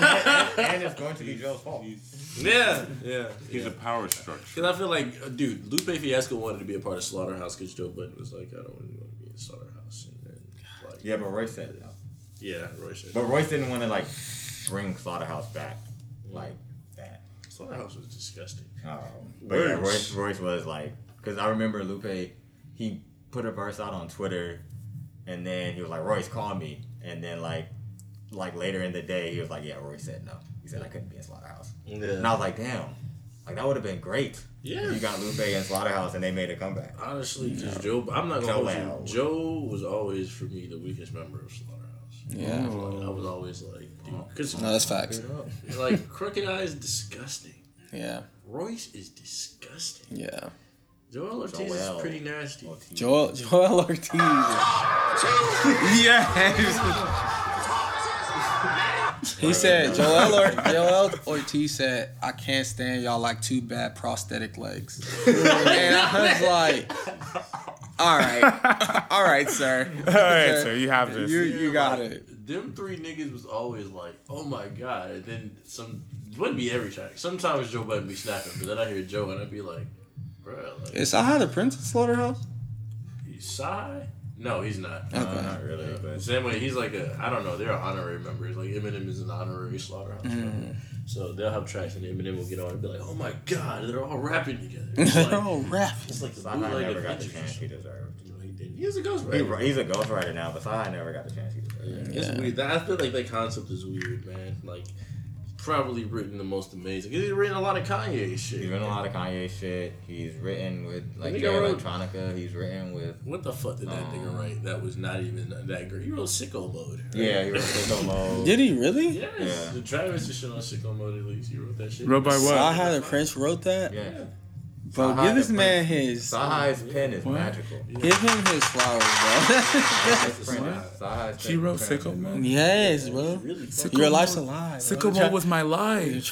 And it's going to be Joe's fault. yeah, yeah. He's yeah. a power structure. Because I feel like, uh, dude, Lupe Fiasco wanted to be a part of Slaughterhouse because Joe Budden was like, I don't really want to be in Slaughterhouse. And then, like, Yeah, but Royce said it. yeah, Royce said. But Royce didn't want to like bring Slaughterhouse back like that. Slaughterhouse was disgusting. Um, but yeah, Words. Royce, Royce was like, because I remember Lupe, he put a verse out on Twitter, and then he was like, Royce, call me. And then like, like later in the day, he was like, yeah, Royce said no. He said I couldn't be in Slaughterhouse. Yeah. And I was like, damn, like that would have been great. Yeah. If you got Lupe in Slaughterhouse and they made a comeback. Honestly, just Joe. I'm not gonna Joel. hold you. Joe was always for me the weakest member of Slaughterhouse. Yeah. Like, I was always like, dude, because No, that's facts. like Crooked Eye is disgusting. Yeah. Royce is disgusting. Yeah. Joel Ortiz Joel. is pretty nasty. Joel Joel Ortiz. Yeah. He said Joel or, Joel Ortiz said, "I can't stand y'all like two bad prosthetic legs." And I was like, "All right, all right, sir. All right, sir, you have this. You you got like, it." Them three niggas was always like, oh my god. And then some, it wouldn't be every track. Sometimes Joe Budden be snapping, but then I hear Joe and I'd be like, bruh, like, Is I had the Prince of Slaughterhouse? Psy? No, he's not. No, not really. But Same way, he's like a, I don't know, they're honorary members. Like, Eminem is an honorary Slaughterhouse member. So they'll have tracks and Eminem will get on and be like, oh my god, they're all rapping together. It's They're like, all rapping. it's like the Saha bootleg never of got the Industry. chance he deserved. No, he didn't. He's a ghost He, writer. he's a ghostwriter now, but Saha never got the chance he deserved. It's weird. That, I feel like that concept is weird, man. Like, probably written the most amazing. He's written a lot of Kanye shit. He's written a lot of Kanye shit. He's written with like Nigga Jay wrote- Electronica. He's written with What the fuck did that Um, nigga write? That was not even that great. He wrote Sicko Mode. right? yeah. He wrote Sicko Mode. Did he really? Yes. Yeah. The Travis is shit on Sicko Mode at least. He wrote that shit. Wrote by what? Saha the Prince wrote that? Yeah. Bro, Saha give this the man Prince. his. Saha's pen is What? magical. Give him his flowers, bro. Saha's pen- Saha's She pen- wrote pen- Sicko Mode? yes, bro. Really Sicko Your life's Mode- alive. Sicko Mode was my life.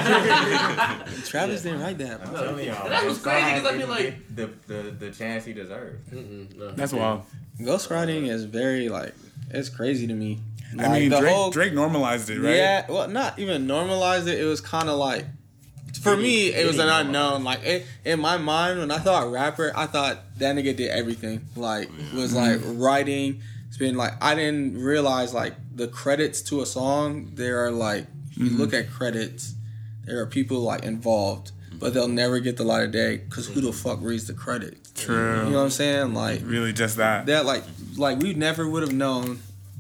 Travis, Travis didn't write that, I'm bro. telling y'all, That was crazy, 'cause I Saha mean, like- didn't get the, the the chance he deserved. Mm-mm, no. That's wild. Ghostwriting is very, like, it's crazy to me. I Like, mean, the Drake, whole- Drake normalized it, right? Yeah, well, not even normalized it. It was kind of like, for me, it was an unknown. Like, it, in my mind, when I thought rapper, I thought that nigga did everything. Like, was like writing. It's been like, I didn't realize, like, the credits to a song, there are like, you look at credits, there are people like involved, but they'll never get the light of day because who the fuck reads the credits? True. You know what I'm saying? Like, Really, just that. that, like, like we never would have known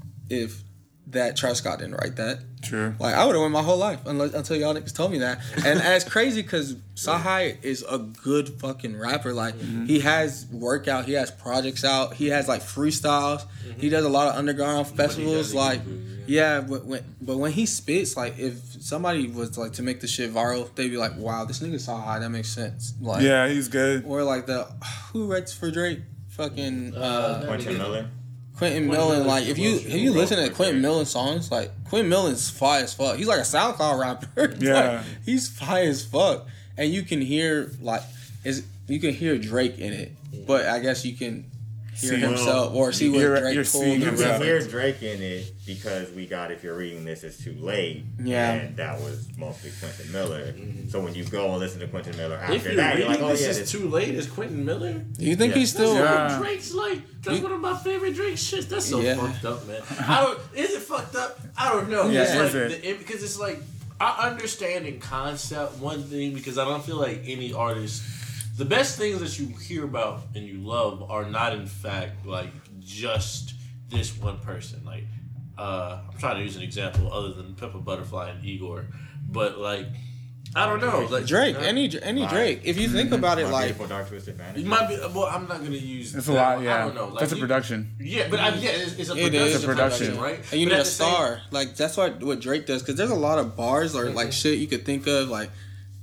if that Travis Scott didn't write that. True. Like, I would have went my whole life unless, until y'all niggas told me that. And it's crazy because Sahai is a good fucking rapper. Like, he has work out, he has projects out, he has, like, freestyles. He does a lot of underground festivals. Like, yeah, but when, but when he spits, like, if somebody was, like, to make the shit viral, they'd be like, wow, this nigga Sahai, that makes sense. Like, Yeah, he's good. or, like, the, who writes for Drake? Fucking, uh, Quentin Miller. Quentin Quentin Millen, Millen's like if you emotional. if you listen to Wrote Quentin Drake. Millen songs, like Quentin Millen's fire as fuck. He's like a SoundCloud rapper. It's Yeah. like, he's fire as fuck, and you can hear like is you can hear Drake in it, but I guess you can hear See, himself or see what you're- Drake you're pulled. seeing and You himself. can rap. hear Drake in it because we got If You're Reading This It's Too Late. Yeah. And that was mostly Quentin Miller. So when you go and listen to Quentin Miller after If you're that, reading you're like, oh this yeah, is this too late, is Quentin Miller? Do you think Yeah. he's still? Yeah. Drake's like that's You- one of my favorite Drake shits. That's so Yeah. fucked up, man. I don't. Is it fucked up? I don't know. Yeah. It's like Is it? the, it, because it's like I understand in concept one thing because I don't feel like any artist. The best things that you hear about and you love are not in fact like just this one person. Like uh, I'm trying to use an example other than Pepper Butterfly and Igor, but like I don't know. Like Drake, any any Right. Drake. If you think about it, My like Beautiful Dark Twisted Fantasy. it might be. Well, I'm not gonna use. It's a that lot, one. yeah. I don't know. Like, That's a you- production. Yeah, but I, yeah, it's, it's a It production, is. It's a production. right? and you But need at a the same- star. Like that's what what Drake does because there's a lot of bars or like shit you could think of like.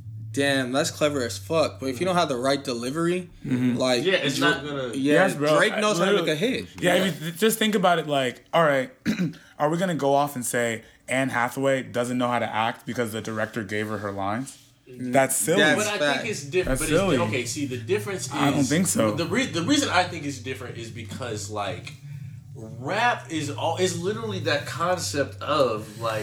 Damn, that's clever as fuck. But if you don't have the right delivery, like Yeah, it's Dra- not gonna. Yeah, Yes, bro. Drake I knows how to make literally- a hit. Yeah, if you th- just think about it like, all right, are we going to go off and say Anne Hathaway doesn't know how to act because the director gave her her lines? That's silly. That's- But I think it's different. That's But silly. it's, okay, see, the difference is. I don't think so. The re- the reason I think it's different is because like, rap is all is literally that concept of like,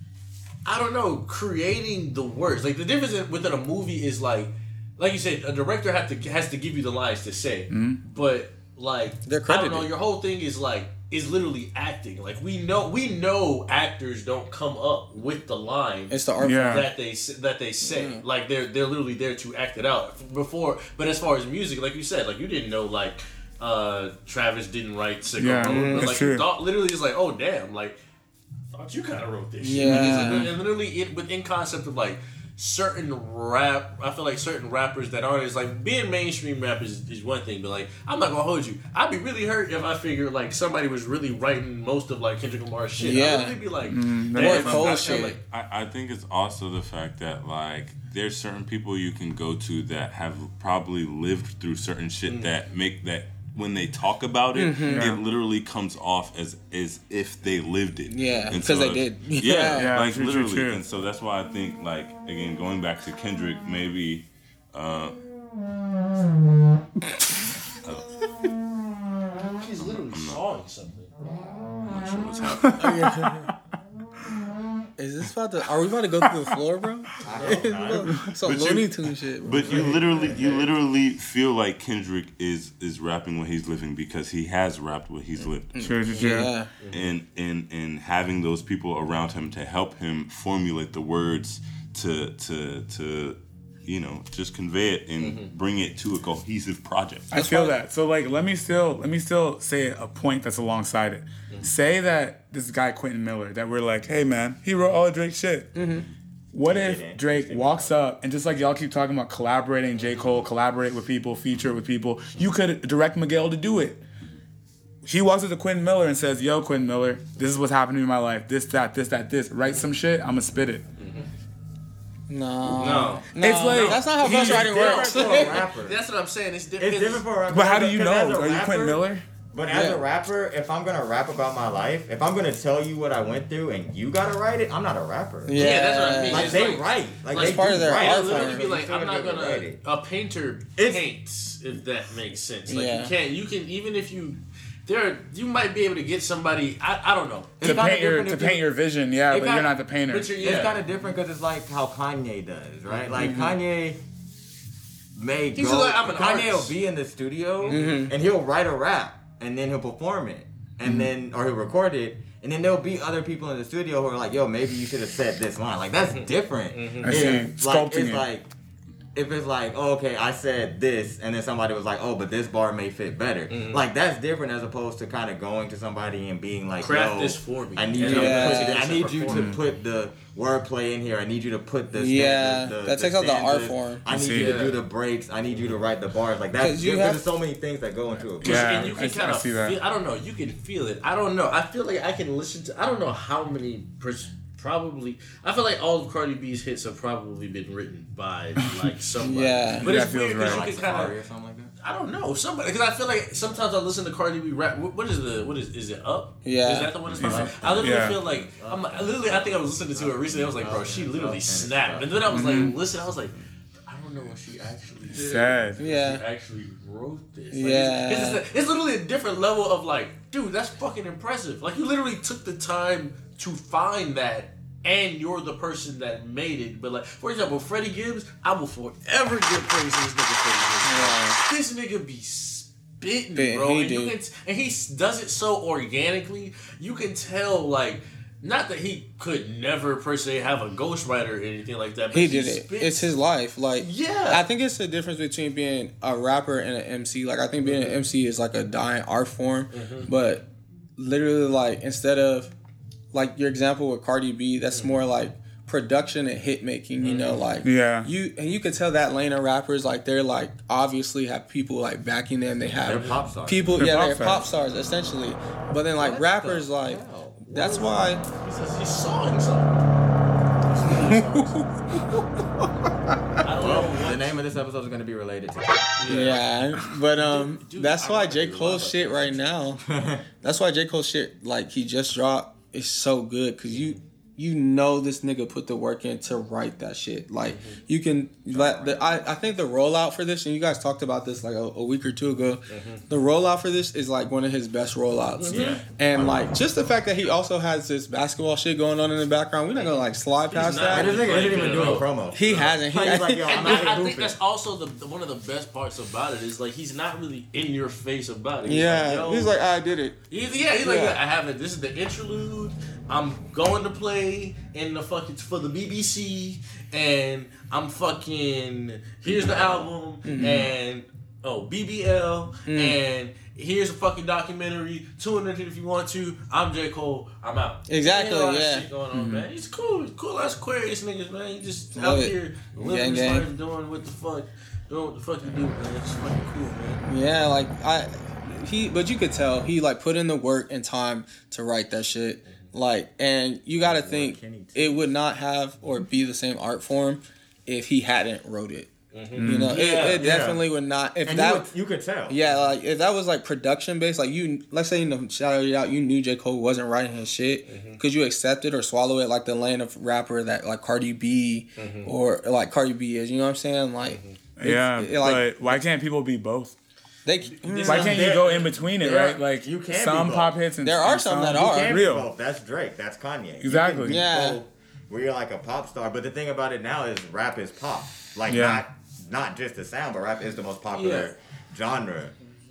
I don't know, creating the words. Like the difference in- within a movie is like, like you said, a director have to has to give you the lines to say, but like They're I don't know, credited. your whole thing is like is literally acting. Like we know we know actors don't come up with the line It's the art. Yeah. that they s- that they say. Like they're they're literally there to act it out before. But as far as music, like you said, like you didn't know like uh Travis didn't write Sicko Yeah, Mode, mhm, but that's like true. you thought literally just like oh damn like thought you kind of wrote this shit. Yeah. Like, and literally it within concept of like certain rap, I feel like certain rappers that aren't as like being mainstream rappers is, is one thing, but like I'm not gonna hold you. I'd be really hurt if I figured like somebody was really writing most of like Kendrick Lamar's shit. Yeah. I'd really be like, Mm, damn, More I'm- cold I'm shit. like, I, I think it's also the fact that like there's certain people you can go to that have probably lived through certain shit that make that when they talk about it, it literally comes off as as if they lived it. Yeah, And 'cause they it's- did. Yeah, Yeah, like true, true, literally. true. And so that's why I think like again going back to Kendrick, maybe. Uh, he's literally sawing something. I'm not sure what's happening. Is this about to? Are we about to go through the floor, bro? Some But you- Looney Tune shit. Bro. But you literally, you literally feel like Kendrick is is rapping what he's living because he has rapped what he's lived, True, true, true. Yeah. and and and having those people around him to help him formulate the words to to to you know just convey it and bring it to a cohesive project. I feel that. So like, let me still let me still say a point that's alongside it. Say that this guy Quentin Miller, that we're like, hey man, he wrote all of Drake's shit. What if Drake walks up and just like y'all keep talking about collaborating, J. Cole, collaborate with people, feature with people, you could direct Miguel to do it. He walks up to Quentin Miller and says, yo, Quentin Miller, this is what's happening in my life. This, that, this, that, this. Write some shit, I'm gonna spit it. No. No. No, It's like- that's not how He's ghostwriting different works. for a rapper. That's what I'm saying. It's different. It's different for a rapper. But how do you Because as know? a Are you rapper- Quentin Miller? But as Yeah. a rapper, if I'm gonna rap about my life, if I'm gonna tell you what I went through and you gotta write it, I'm not a rapper. Yeah. Yeah, that's what I mean. Like It's they like- write, like, like they part do of their write. art It'll literally form. be like, You I'm still not gotta gonna. write it. A painter It's- paints, if that makes sense. Like Yeah. you can't. You can even if you. There, you might be able to get somebody. I, I don't know. It's To kinda paint your different to if you- paint your vision, yeah, It but got- you're not the painter. But you're, It's yeah. kind of different because it's like how Kanye does, right? Like Mm-hmm. Kanye may He's go. like, I'm an Kanye artist. will be in the studio Mm-hmm. and he'll write a rap and then he'll perform it and Mm-hmm. then or he'll record it. And then there'll be other people in the studio who are like, "Yo, maybe you should have said this line." Like that's different. I see. If, like, Sculpting it's it. like if it's like, oh, okay, I said this, and then somebody was like, oh, but this bar may fit better. Like that's different as opposed to kind of going to somebody and being like, Craft yo, this for me. I need And you. Yeah. To put, I need you to perform. put the wordplay in here. I need you to put the Yeah, the, the, that the takes out the art stanzas. form. I need See. you to Yeah. do the breaks. I need you to write the bars. Like that's 'Cause you because have- there's so many things that go into it. Yeah, and you can I- kind I of see that. feel. I don't know. You can feel it. I don't know. I feel like I can listen to. I don't know how many. Pers- probably. I feel like all of Cardi B's hits have probably been written by like somebody. Yeah. but That it's feels weird because right. you can kind Safari of. or something like that. I don't know somebody because I feel like sometimes I listen to Cardi B rap. What, what is the what is is it up? Yeah. Is that the one that's called? I literally Yeah. feel like I'm like, I literally I think I was listening to it recently. I was like, bro, she literally snapped, and then I was like, listen, I was like, I don't know what she actually did. Sad. Yeah. She actually wrote this. Like, Yeah. It's, it's, a, it's literally a different level of like, dude, that's fucking impressive. Like you literally took the time to find that. And you're the person that made it. But like, for example, Freddie Gibbs, I will forever give praise to this nigga Freddie Gibbs. This nigga be spitting, Yeah, bro. he and, you do. can, and he s- does it so organically. You can tell, like, not that he could never per se have a ghostwriter or anything like that. But He did it. spits- It's his life. Like, Yeah. I think it's the difference between being a rapper and an M C. Like, I think being an M C is like a dying art form, but literally, like, instead of like your example with Cardi B, that's more like production and hit making. You know, like Yeah. you and you can tell that lane of rappers, like they're like obviously have people like backing them. They have They're pop stars. people, They're yeah, pop they're stars. pop stars essentially. But then like rappers, like that's why. He says he's sawing something. I don't know. The name of this episode is going to be related to. Yeah, but um, Dude, that's I why really J. love Cole's it. shit right now. That's why J. Cole's shit, like he just dropped, is so good because you you know this nigga put the work in to write that shit. Like you can let the I, I think the rollout for this, and you guys talked about this like a, a week or two ago. The rollout for this is like one of his best rollouts. Yeah. And like just the fact that he also has this basketball shit going on in the background, we're not gonna like slide past not. that. And this nigga isn't even doing a promo. He hasn't. He, He's like, yo, I'm And out I, here I think hooping. that's also the, the one of the best parts about it is like he's not really in your face about it. He's yeah, like, Yo, he's like, I did it. he's, yeah, he's like, Yeah. I have it. This is the interlude. I'm going to play in the fucking for the B B C, and I'm fucking. Here's the album, Mm-hmm. and oh B B L, Mm. and here's a fucking documentary. Tune in if you want to. I'm J. Cole. I'm out. Exactly, Ain't a lot of yeah. shit going on, man. He's cool. He's cool ass Aquarius niggas, man. He just Love out it. here living Gang, his gang. life, doing what the fuck, doing what the fuck you do, man. It's fucking cool, man. Yeah, like I, he, but you could tell he like put in the work and time to write that shit. Like, and you got to think it would not have or be the same art form if he hadn't wrote it. You know, Yeah, it, it yeah. definitely would not. If And that, you, would, you could tell. yeah, like if that was like production based, like you, let's say you know, shout it out, you knew J. Cole wasn't writing his shit. Could you accept it or swallow it like the lane of rapper that like Cardi B or like Cardi B is? You know what I'm saying? Like, it's- Yeah, it, like but why can't people be both? they. Why can't you go in between it, there- right? Like you can be some both. pop hits and There are and some that some- are. Can't be real. both. That's Drake. That's Kanye. You Exactly. can be Yeah. both. where you're like a pop star. But the thing about it now is rap is pop. Like Yeah. not not just the sound, but rap is the most popular genre.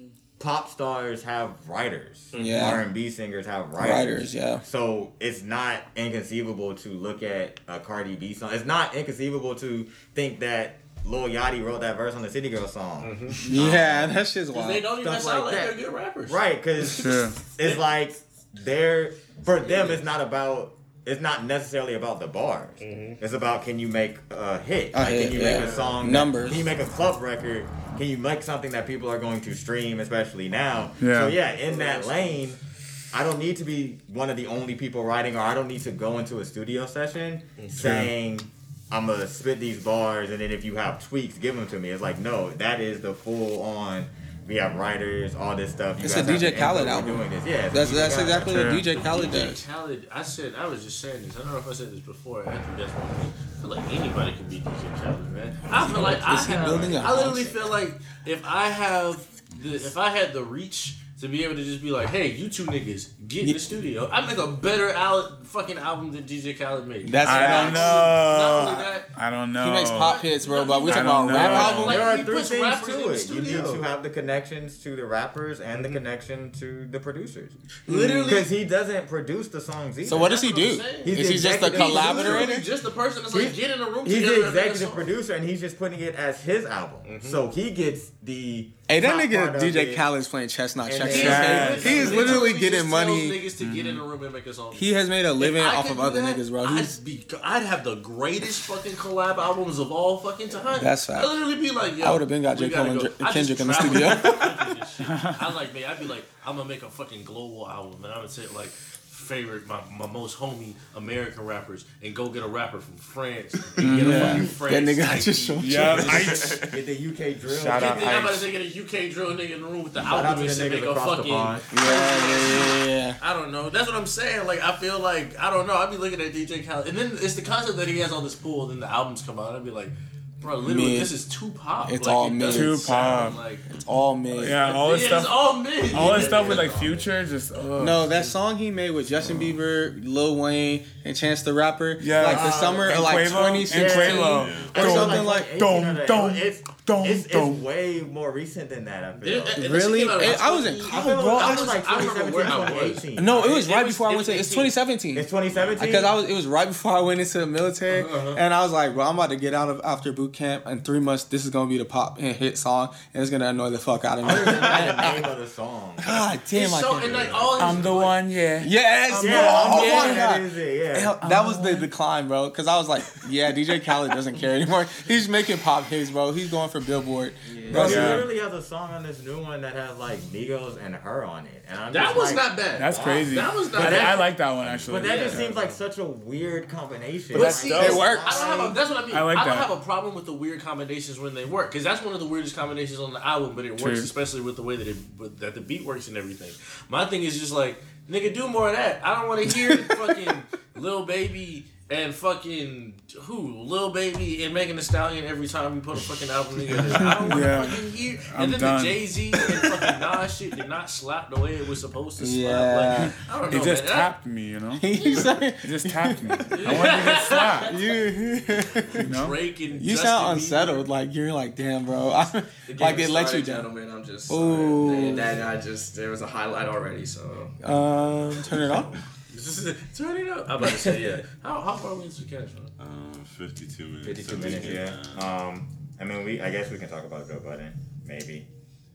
Pop stars have writers. Yeah. R and B singers have writers. Writers, yeah. So it's not inconceivable to look at a Cardi B song. It's not inconceivable to think that Lil Yachty wrote that verse on the City Girl song. Yeah, that shit's Because they wild. don't even Stuff sound like like that. they're good rappers. Right, because True. it's like they're for them. It's not about. It's not necessarily about the bars. It's about can you make a hit? A Like, hit, can you yeah. make a song? that- Numbers. Can you make a club record? Can you make something that people are going to stream, especially now? Yeah. So yeah, in that lane, I don't need to be one of the only people writing, or I don't need to go into a studio session saying I'm gonna spit these bars, and then if you have tweaks, give them to me. It's like no, that is the full on. We have writers, all this stuff. You It's guys a have D J to Khaled input, we're album. Doing this. Yeah, it's a That's D J that's Khaled. exactly what True. D J Khaled D J does. Khaled, I said, I was just saying this. I don't know if I said this before. I think that's one thing. I feel like anybody can be D J Khaled, man. I feel like I Is he have. building a I literally house? feel like if I have, the, if I had the reach to be able to just be like, hey, you two niggas, get in the studio. I make a better al- fucking album than D J Khaled made. That's I facts. don't Not only know. that, I don't know. He makes pop hits, bro. But we I talking don't about rap know. album. Like, There are he three puts things rappers in to the it. You need studio. to have the connections to the rappers and the connection to the producers. Literally. Because he doesn't produce the songs either. So what does he That's what do? I'm saying. He's Is the he just a executive collaborator? Literally just the person that's like, He's- get in a room He's together the and make a executive song. producer, and he's just putting it as his album. So he gets the. Hey, that top part nigga of D J it. Khaled's playing chestnut And checkers. then- Yeah. He is literally getting just money. tells niggas to get in a room and make a song. He has made a living If I off could of do other that, niggas, bro. He's I'd, be, I'd have the greatest fucking collab albums of all fucking time. That's fact. I'd literally be like, yo, I would've been got we J. Cole gotta and go. Dr- I Kendrick just in the traveled studio. the country and shit. I like, man, I'd be like, I'm gonna make a fucking global album, and I would say like favorite, my, my most homie American rappers, and go get a rapper from France and get a fucking That France. nigga I type just beat. showed you. Yeah, Get the U K drill. Shout out. Then I'm about to Ice. say get a U K drill nigga in the room with the Shout out to Alchemist the and niggas make a across the fucking. pond. Yeah, yeah, yeah, yeah. I don't know. That's what I'm saying. Like, I feel like, I don't know. I'd be looking at D J Khaled. And then it's the concept that he has all this pool, and then the albums come out. I'd be like, bro, literally, Mid. this is too pop. It's like, all it mid. doesn't Too sound pop. Like, It's all mid. Yeah, all this yeah, stuff. it's all mid. All this Yeah. stuff with like Future, just ugh. No, that song he made with Justin Bieber, Lil Wayne, and Chance the Rapper, Yeah. like the Uh, summer and of like Quavo, twenty and sixteen Quavo. or It's something like. eighteen Dum, of that. dum, It's, dum, it's, it's dum. way more recent than that, I feel. It- it- Really? it came out It- I was in twenty- college, I feel bro. like I it was was- like I remember twenty where I seventeen, was. twenty eighteen. No, it was It right was- before I it went to. was It's twenty seventeen. It's twenty seventeen? Because I was, it was right before I went into the military, and I was like, bro, I'm about to get out of after boot camp. In three months, this is gonna be the pop and hit song, and it's gonna annoy the fuck out of me. I don't even know the name of the song. God damn, It's I so, can't. and like all I'm the one, yeah. Yes, Yeah, bro. Oh yeah, my that god. is it, yeah. Hell, that was the decline, bro. Because I was like, yeah, D J Khaled doesn't care anymore. He's making pop hits, bro. He's going for Billboard. Bro, he Yeah. literally has a song on this new one that has like Migos and her on it. And I'm That just was like, not bad. That's crazy. That was not I, bad. I like that one actually. But that Yeah. just seems like such a weird combination. But Like, see, dope. It works. I don't have a, that's what I mean. I like don't that. have a problem with the weird combinations when they work, because that's one of the weirdest combinations on the album. But it works, True. especially with the way that it with, that the beat works and everything. My thing is just like, nigga, do more of that. I don't want to hear fucking Lil Baby and fucking who Lil Baby and Megan Thee Stallion every time we put a fucking album together. I don't want to Yeah. fucking hear. I'm And then done. the Jay Z and fucking Nas shit did not slap the way it was supposed to slap. Yeah. Like, I don't know. It just man. tapped me, you know. He's like, It just tapped me. I wanted to get slapped. you, You know. Drake and you Justin sound Bieber. unsettled. Like you're like, damn, bro. I, The game like it let you started, down. Gentlemen, I'm just. Ooh. Ooh. That I just there was a highlight already, so. Um, turn it on. Turn it up. I'm about to say, yeah. How, how far away is the cash, man? Um, fifty-two minutes. fifty-two minutes, yeah. Um, I mean, we. I guess we can talk about Joe Budden, maybe.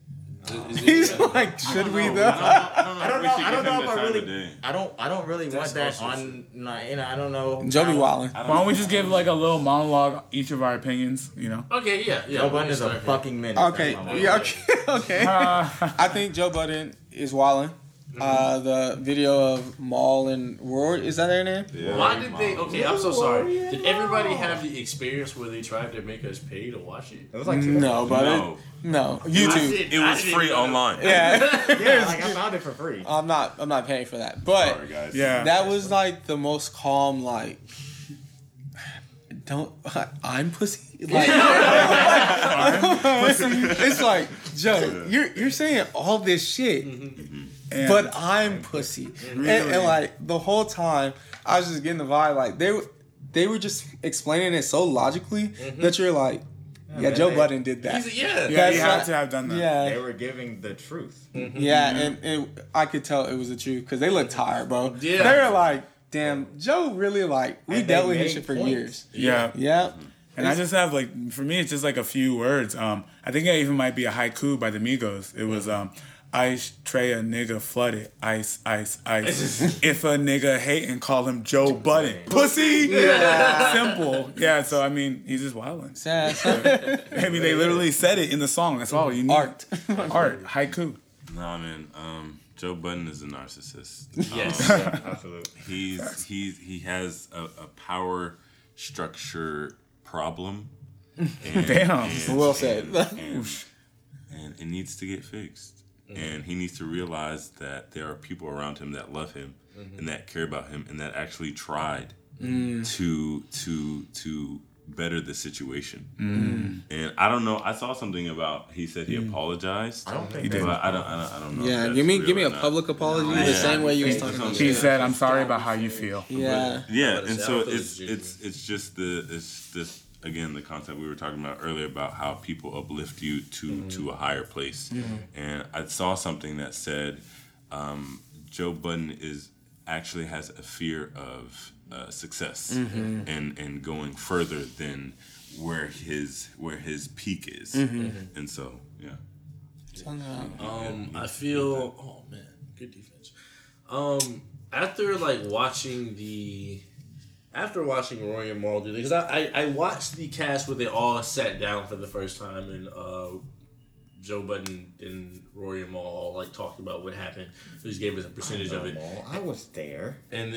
He's like, should we though? I don't We know. should I don't give know him if I the time of really. day. I don't. I don't really want that also on. Like, you know, I don't know. Joe be how- wildin'. Why don't we just give like a little monologue, each of our opinions, you know? Okay, yeah, yeah. Joe we Budden can is a start here. fucking minute. Okay, That's my yeah, word. okay, okay. Uh, I think Joe Budden is wildin'. Uh, the video of Maul and Roar, is that their name? Yeah. Why did they? Okay, I'm so sorry. Did everybody have the experience where they tried to make us pay to watch it? It was like No, but No, no, I YouTube. did- it I was didn't free know. online. Yeah, Yeah, like I found it for free. I'm not. I'm not paying for that. But Sorry, guys. Yeah. that was like the most calm. Like, don't. I'm pussy. Like, it's like Joe. You're you're saying all this shit. and But I'm pussy. And, and like the whole time, I was just getting the vibe like they were- they were just explaining it so logically Mm-hmm. that you're like, yeah, man, Joe they- Budden did that. He's, yeah. Yeah, That's you have not- to have done that. Yeah, They were giving the truth. yeah, and, and I could tell it was the truth because they looked tired, bro. Yeah. They were like, damn, Joe really like we And they dealt with his made shit for points. years. Yeah. Yeah, And I just have like for me it's just like a few words. Um I think it even might be a haiku by the Migos. It was um ice tray a nigga flooded. Ice, ice, ice. If a nigga hating, call him Joe Budden. Pussy! Yeah. Simple. Yeah, so I mean he's just wilding. sad. I mean they literally said it in the song. That's all you need. Art. Art. Haiku. Nah, man. Um, Joe Budden is a narcissist. Yes. Um, Absolutely. he's he's he has a, a power structure problem. And, Damn. and- Well said. And, and, and it needs to get fixed. And he needs to realize that there are people around him that love him and that care about him and that actually tried to to to better the situation. And I don't know. I saw something about he said he apologized. I don't think He they did. But I don't. I don't, I don't know. if Yeah, that's give me real give me or a not. public apology Yeah. the same way you was talking That's about. what I'm He saying. said, I'm sorry about how you feel. Yeah, Yeah, But and it's- so I feel it's it's genuine. it's it's just the it's this again the concept we were talking about earlier about how people uplift you to to a higher place. And I saw something that said um, Joe Budden is actually has a fear of uh, success and and going further than where his where his peak is. And so yeah. Um, I feel. Oh man, good defense. Um, after like watching the, after watching Rory and Mal do because I, I I watched the cast where they all sat down for the first time and uh, Joe Budden and Rory and Mal all like talked about what happened. They just gave us a percentage of it. I was there. And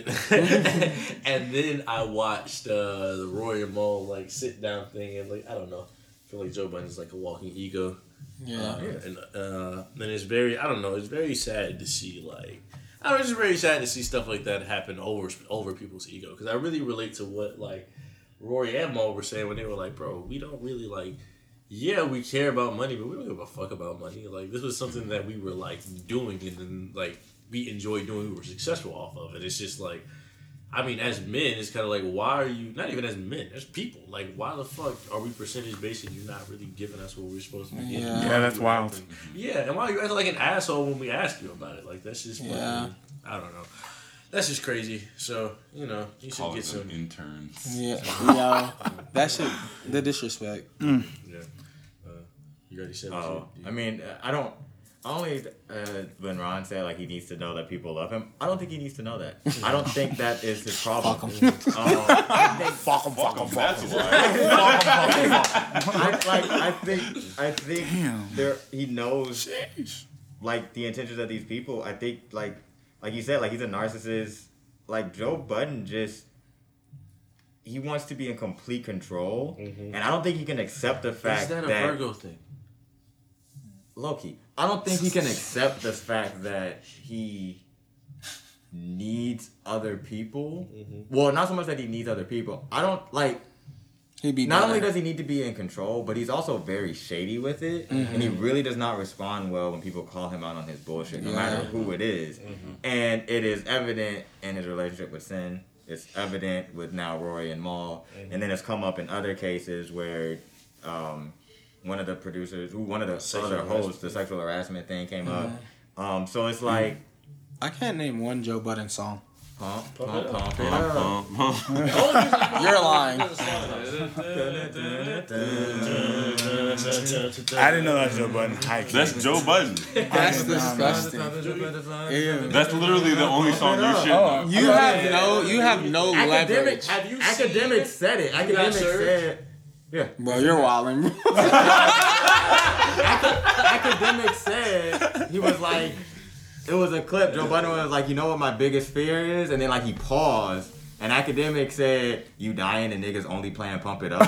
and then I watched uh, the Rory and Mal like sit down thing and like I don't know. I feel like Joe Budden's like a walking ego. yeah. Uh, and uh, and it's very I don't know. It's very sad to see like I don't know. It's just very sad to see stuff like that happen over over people's ego because I really relate to what like Rory and Mal were saying when they were like, bro, we don't really like. Yeah, we care about money, but we don't give a fuck about money. Like this was something that we were like doing, and then like we enjoyed doing. We were successful off of it. It's just like, I mean, as men, it's kind of like, why are you not even as men? As people, like, why the fuck are we percentage based and you're not really giving us what we're supposed to be getting? Yeah. Why Yeah, are that's you wild. acting- Yeah, and why are you acting like an asshole when we ask you about it? Like that's just fucking, Yeah. I don't know. That's just crazy. So you know, you should Call get them some. Yeah, interns. yeah. That shit, the disrespect. Yeah. Uh, you already said. what Oh, you- I mean, I don't. Only uh, when Ron said like he needs to know that people love him. I don't think he needs to know that. I don't think that is his problem. Um, I think, Fuck him, fuck him, fuck him. I, like, I think, I think Damn. there he knows like the intentions of these people. I think like, like you said, like he's a narcissist. Like Joe Budden just. He wants to be in complete control, and I don't think he can accept the fact Is that a that Virgo thing? Loki. I don't think he can accept the fact that he needs other people. Well, not so much that he needs other people. I don't like. He'd be Not better. only does he need to be in control, but he's also very shady with it, and he really does not respond well when people call him out on his bullshit, no Yeah. matter who it is. And it is evident in his relationship with Sin. It's evident with now Rory and Mal, and then it's come up in other cases where. Um, one of the producers, who one of the Sexual other harassment. hosts, the sexual harassment thing came up. Um, so it's like, I can't name one Joe Budden song. pump, Pump pump, it pump, up. it up. Um, huh. You're lying. I didn't know that was Joe Budden. Haiku. That's Joe Budden. That's disgusting. Ew. That's literally the only song you should Oh, know. You have no, you have no Academic, leverage, Have you academic seen- said it. got Academic served? said, yeah. bro. You're wilding, bro. Academic said he was like, it was a clip. Joe Budden was like, you know what my biggest fear is, and then like he paused. And Academic said, "You dying and niggas only playing Pump It Up."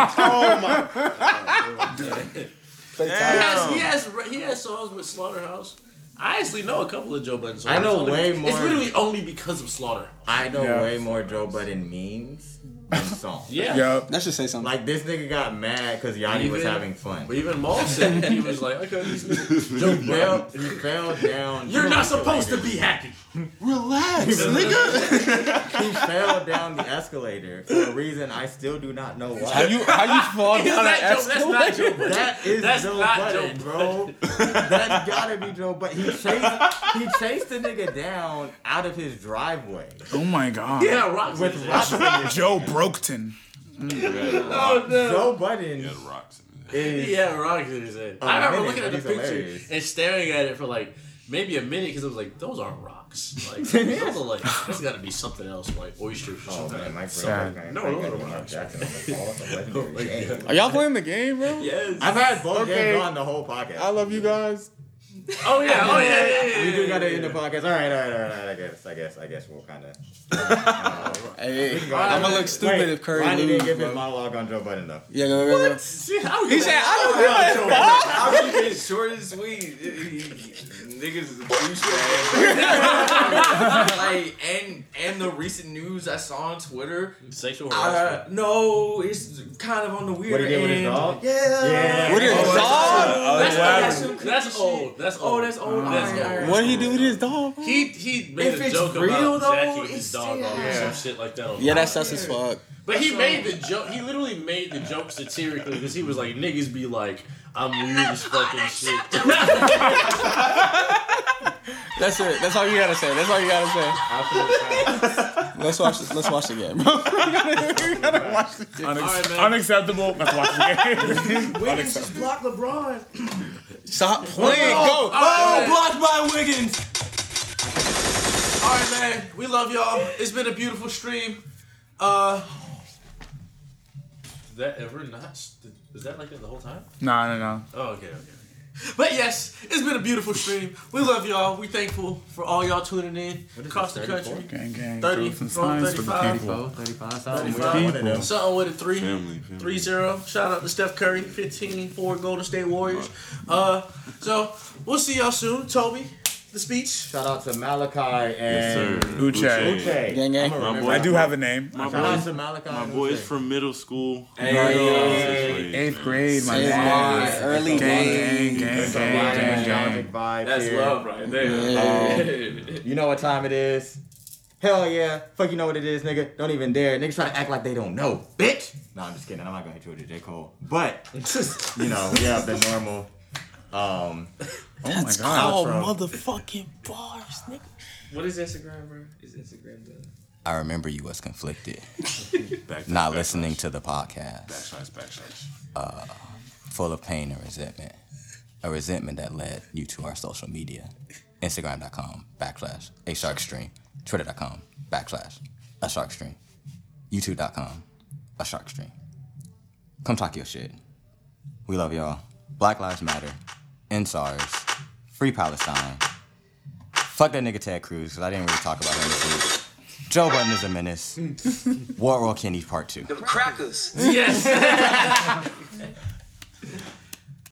He has, he has he has songs with Slaughterhouse. I actually know a couple of Joe Budden songs. I know It's only- way It's more- literally only because of Slaughterhouse. I know Yeah. way more Joe Budden memes, in song. Yeah. Yup. That should say something. Like this nigga got mad because Yanni was Even- having fun. But even Maul said he was like, okay, He fell, he fell down. you're not supposed to be happy. Relax, nigga. He fell down the escalator for a reason I still do not know why. How you how you fall That's down not an Joe- that's not escalator? Joe Budden. That is That's Joe not Budden, Joe bro. That's gotta be Joe Budden. He chased, he chased the nigga down out of his driveway Oh my god. Yeah, rocks. with in rocks in his Joe Broketon. Oh, no. Joe Budden He had rocks in his head. is He had rocks in his head. Oh, I remember man, looking at the that is picture hilarious. and staring at it for like maybe a minute because I was like, those aren't rocks. Like, those are like, that's got to be something else, like oysters or Oh something. man, Mike Sad. Brown. No, no, no, no. Jackson on the ball. That's a legendary game. Are y'all playing the game, bro? Yes. I've had both Okay. games on the whole podcast. I love you guys. Oh yeah. Oh yeah. yeah, yeah, yeah, We do yeah, gotta yeah. end the podcast. All right, all right, all right. I guess, I guess, I guess we'll kind of. Hey, go I'm ahead. gonna look stupid Wait, if Curry Ronnie loses, didn't give his bro. monologue on Joe Budden though. Yeah, go, go, go. Shit, I He said, I don't know. I'll keep it short and sweet. It- it- Niggas is douchebag. Like, and and the recent news I saw on Twitter. Sexual Uh, harassment. no, it's kind of on the weird What he did with his end. dog? Yeah. Yeah. What is Oh, dog? That's, yeah. that's, some that's creepy old. shit. That's Oh, old. that's old. That's Alright, alright. old. What did he do with his dog? bro? He he made If a it's joke real, about though, jacking his it's dog off or still- some shit like that. On Yeah, that's sus as fuck. But he made the joke. He literally made the joke satirically because he was like, "Niggas be like, I'm weird as fucking shit." That's it. That's all you gotta say. That's all you gotta say. Absolutely. Let's watch. This. Let's watch the game, bro. we gotta watch the game. Unex- All right, man. Unacceptable. Let's watch the game. Wiggins just blocked LeBron. Stop playing. Go. Oh, blocked by Wiggins. All right, man. We love y'all. It's been a beautiful stream. Uh, did that ever not? St- was that like that the whole time? No, no, no. Oh, okay, okay. But yes, it's been a beautiful stream. We love y'all. We thankful for all y'all tuning in across the country. Gang, gang. thirty, Throw some throw signs for the thirty-five. people. thirty-five, thirty-five. Something with a three. Family, family. three zero. Shout out to Steph Curry, fifteen for Golden State Warriors. Uh, so we'll see y'all soon. Toby, the speech. Shout out to Malachi and Uche. Uche. Gang, gang. I'ma My remember boy- I that. do have a name. My Shout out boys, to Malachi. my and boys Uche. from middle school. Hey. Eighth grade, my Eighth man. grade, early gang, game. gang, gang, It's a gang, lot of gang, nostalgic gang. vibes That's here. love right there. Um, you know what time it is? Hell yeah. Fuck you know what it is, nigga. Don't even dare. Niggas try to act like they don't know. Bitch! No, I'm just kidding. I'm not gonna hit you with a J. Cole. But, you know, we have the normal. Um, Oh my god. motherfucking bars, nigga. What is Instagram, bro? Is Instagram the... I remember you was conflicted, Back, not backslash, listening to the podcast, Backslash, backslash. full of pain and resentment. A resentment that led you to our social media. Instagram.com backslash a shark stream. Twitter.com backslash a shark stream. YouTube.com a shark stream. Come talk your shit. We love y'all. Black Lives Matter. End SARS. Free Palestine. Fuck that nigga Ted Cruz, because I didn't really talk about him this week. Joe Budden is a menace. War Roll Kenny Part two. Yes.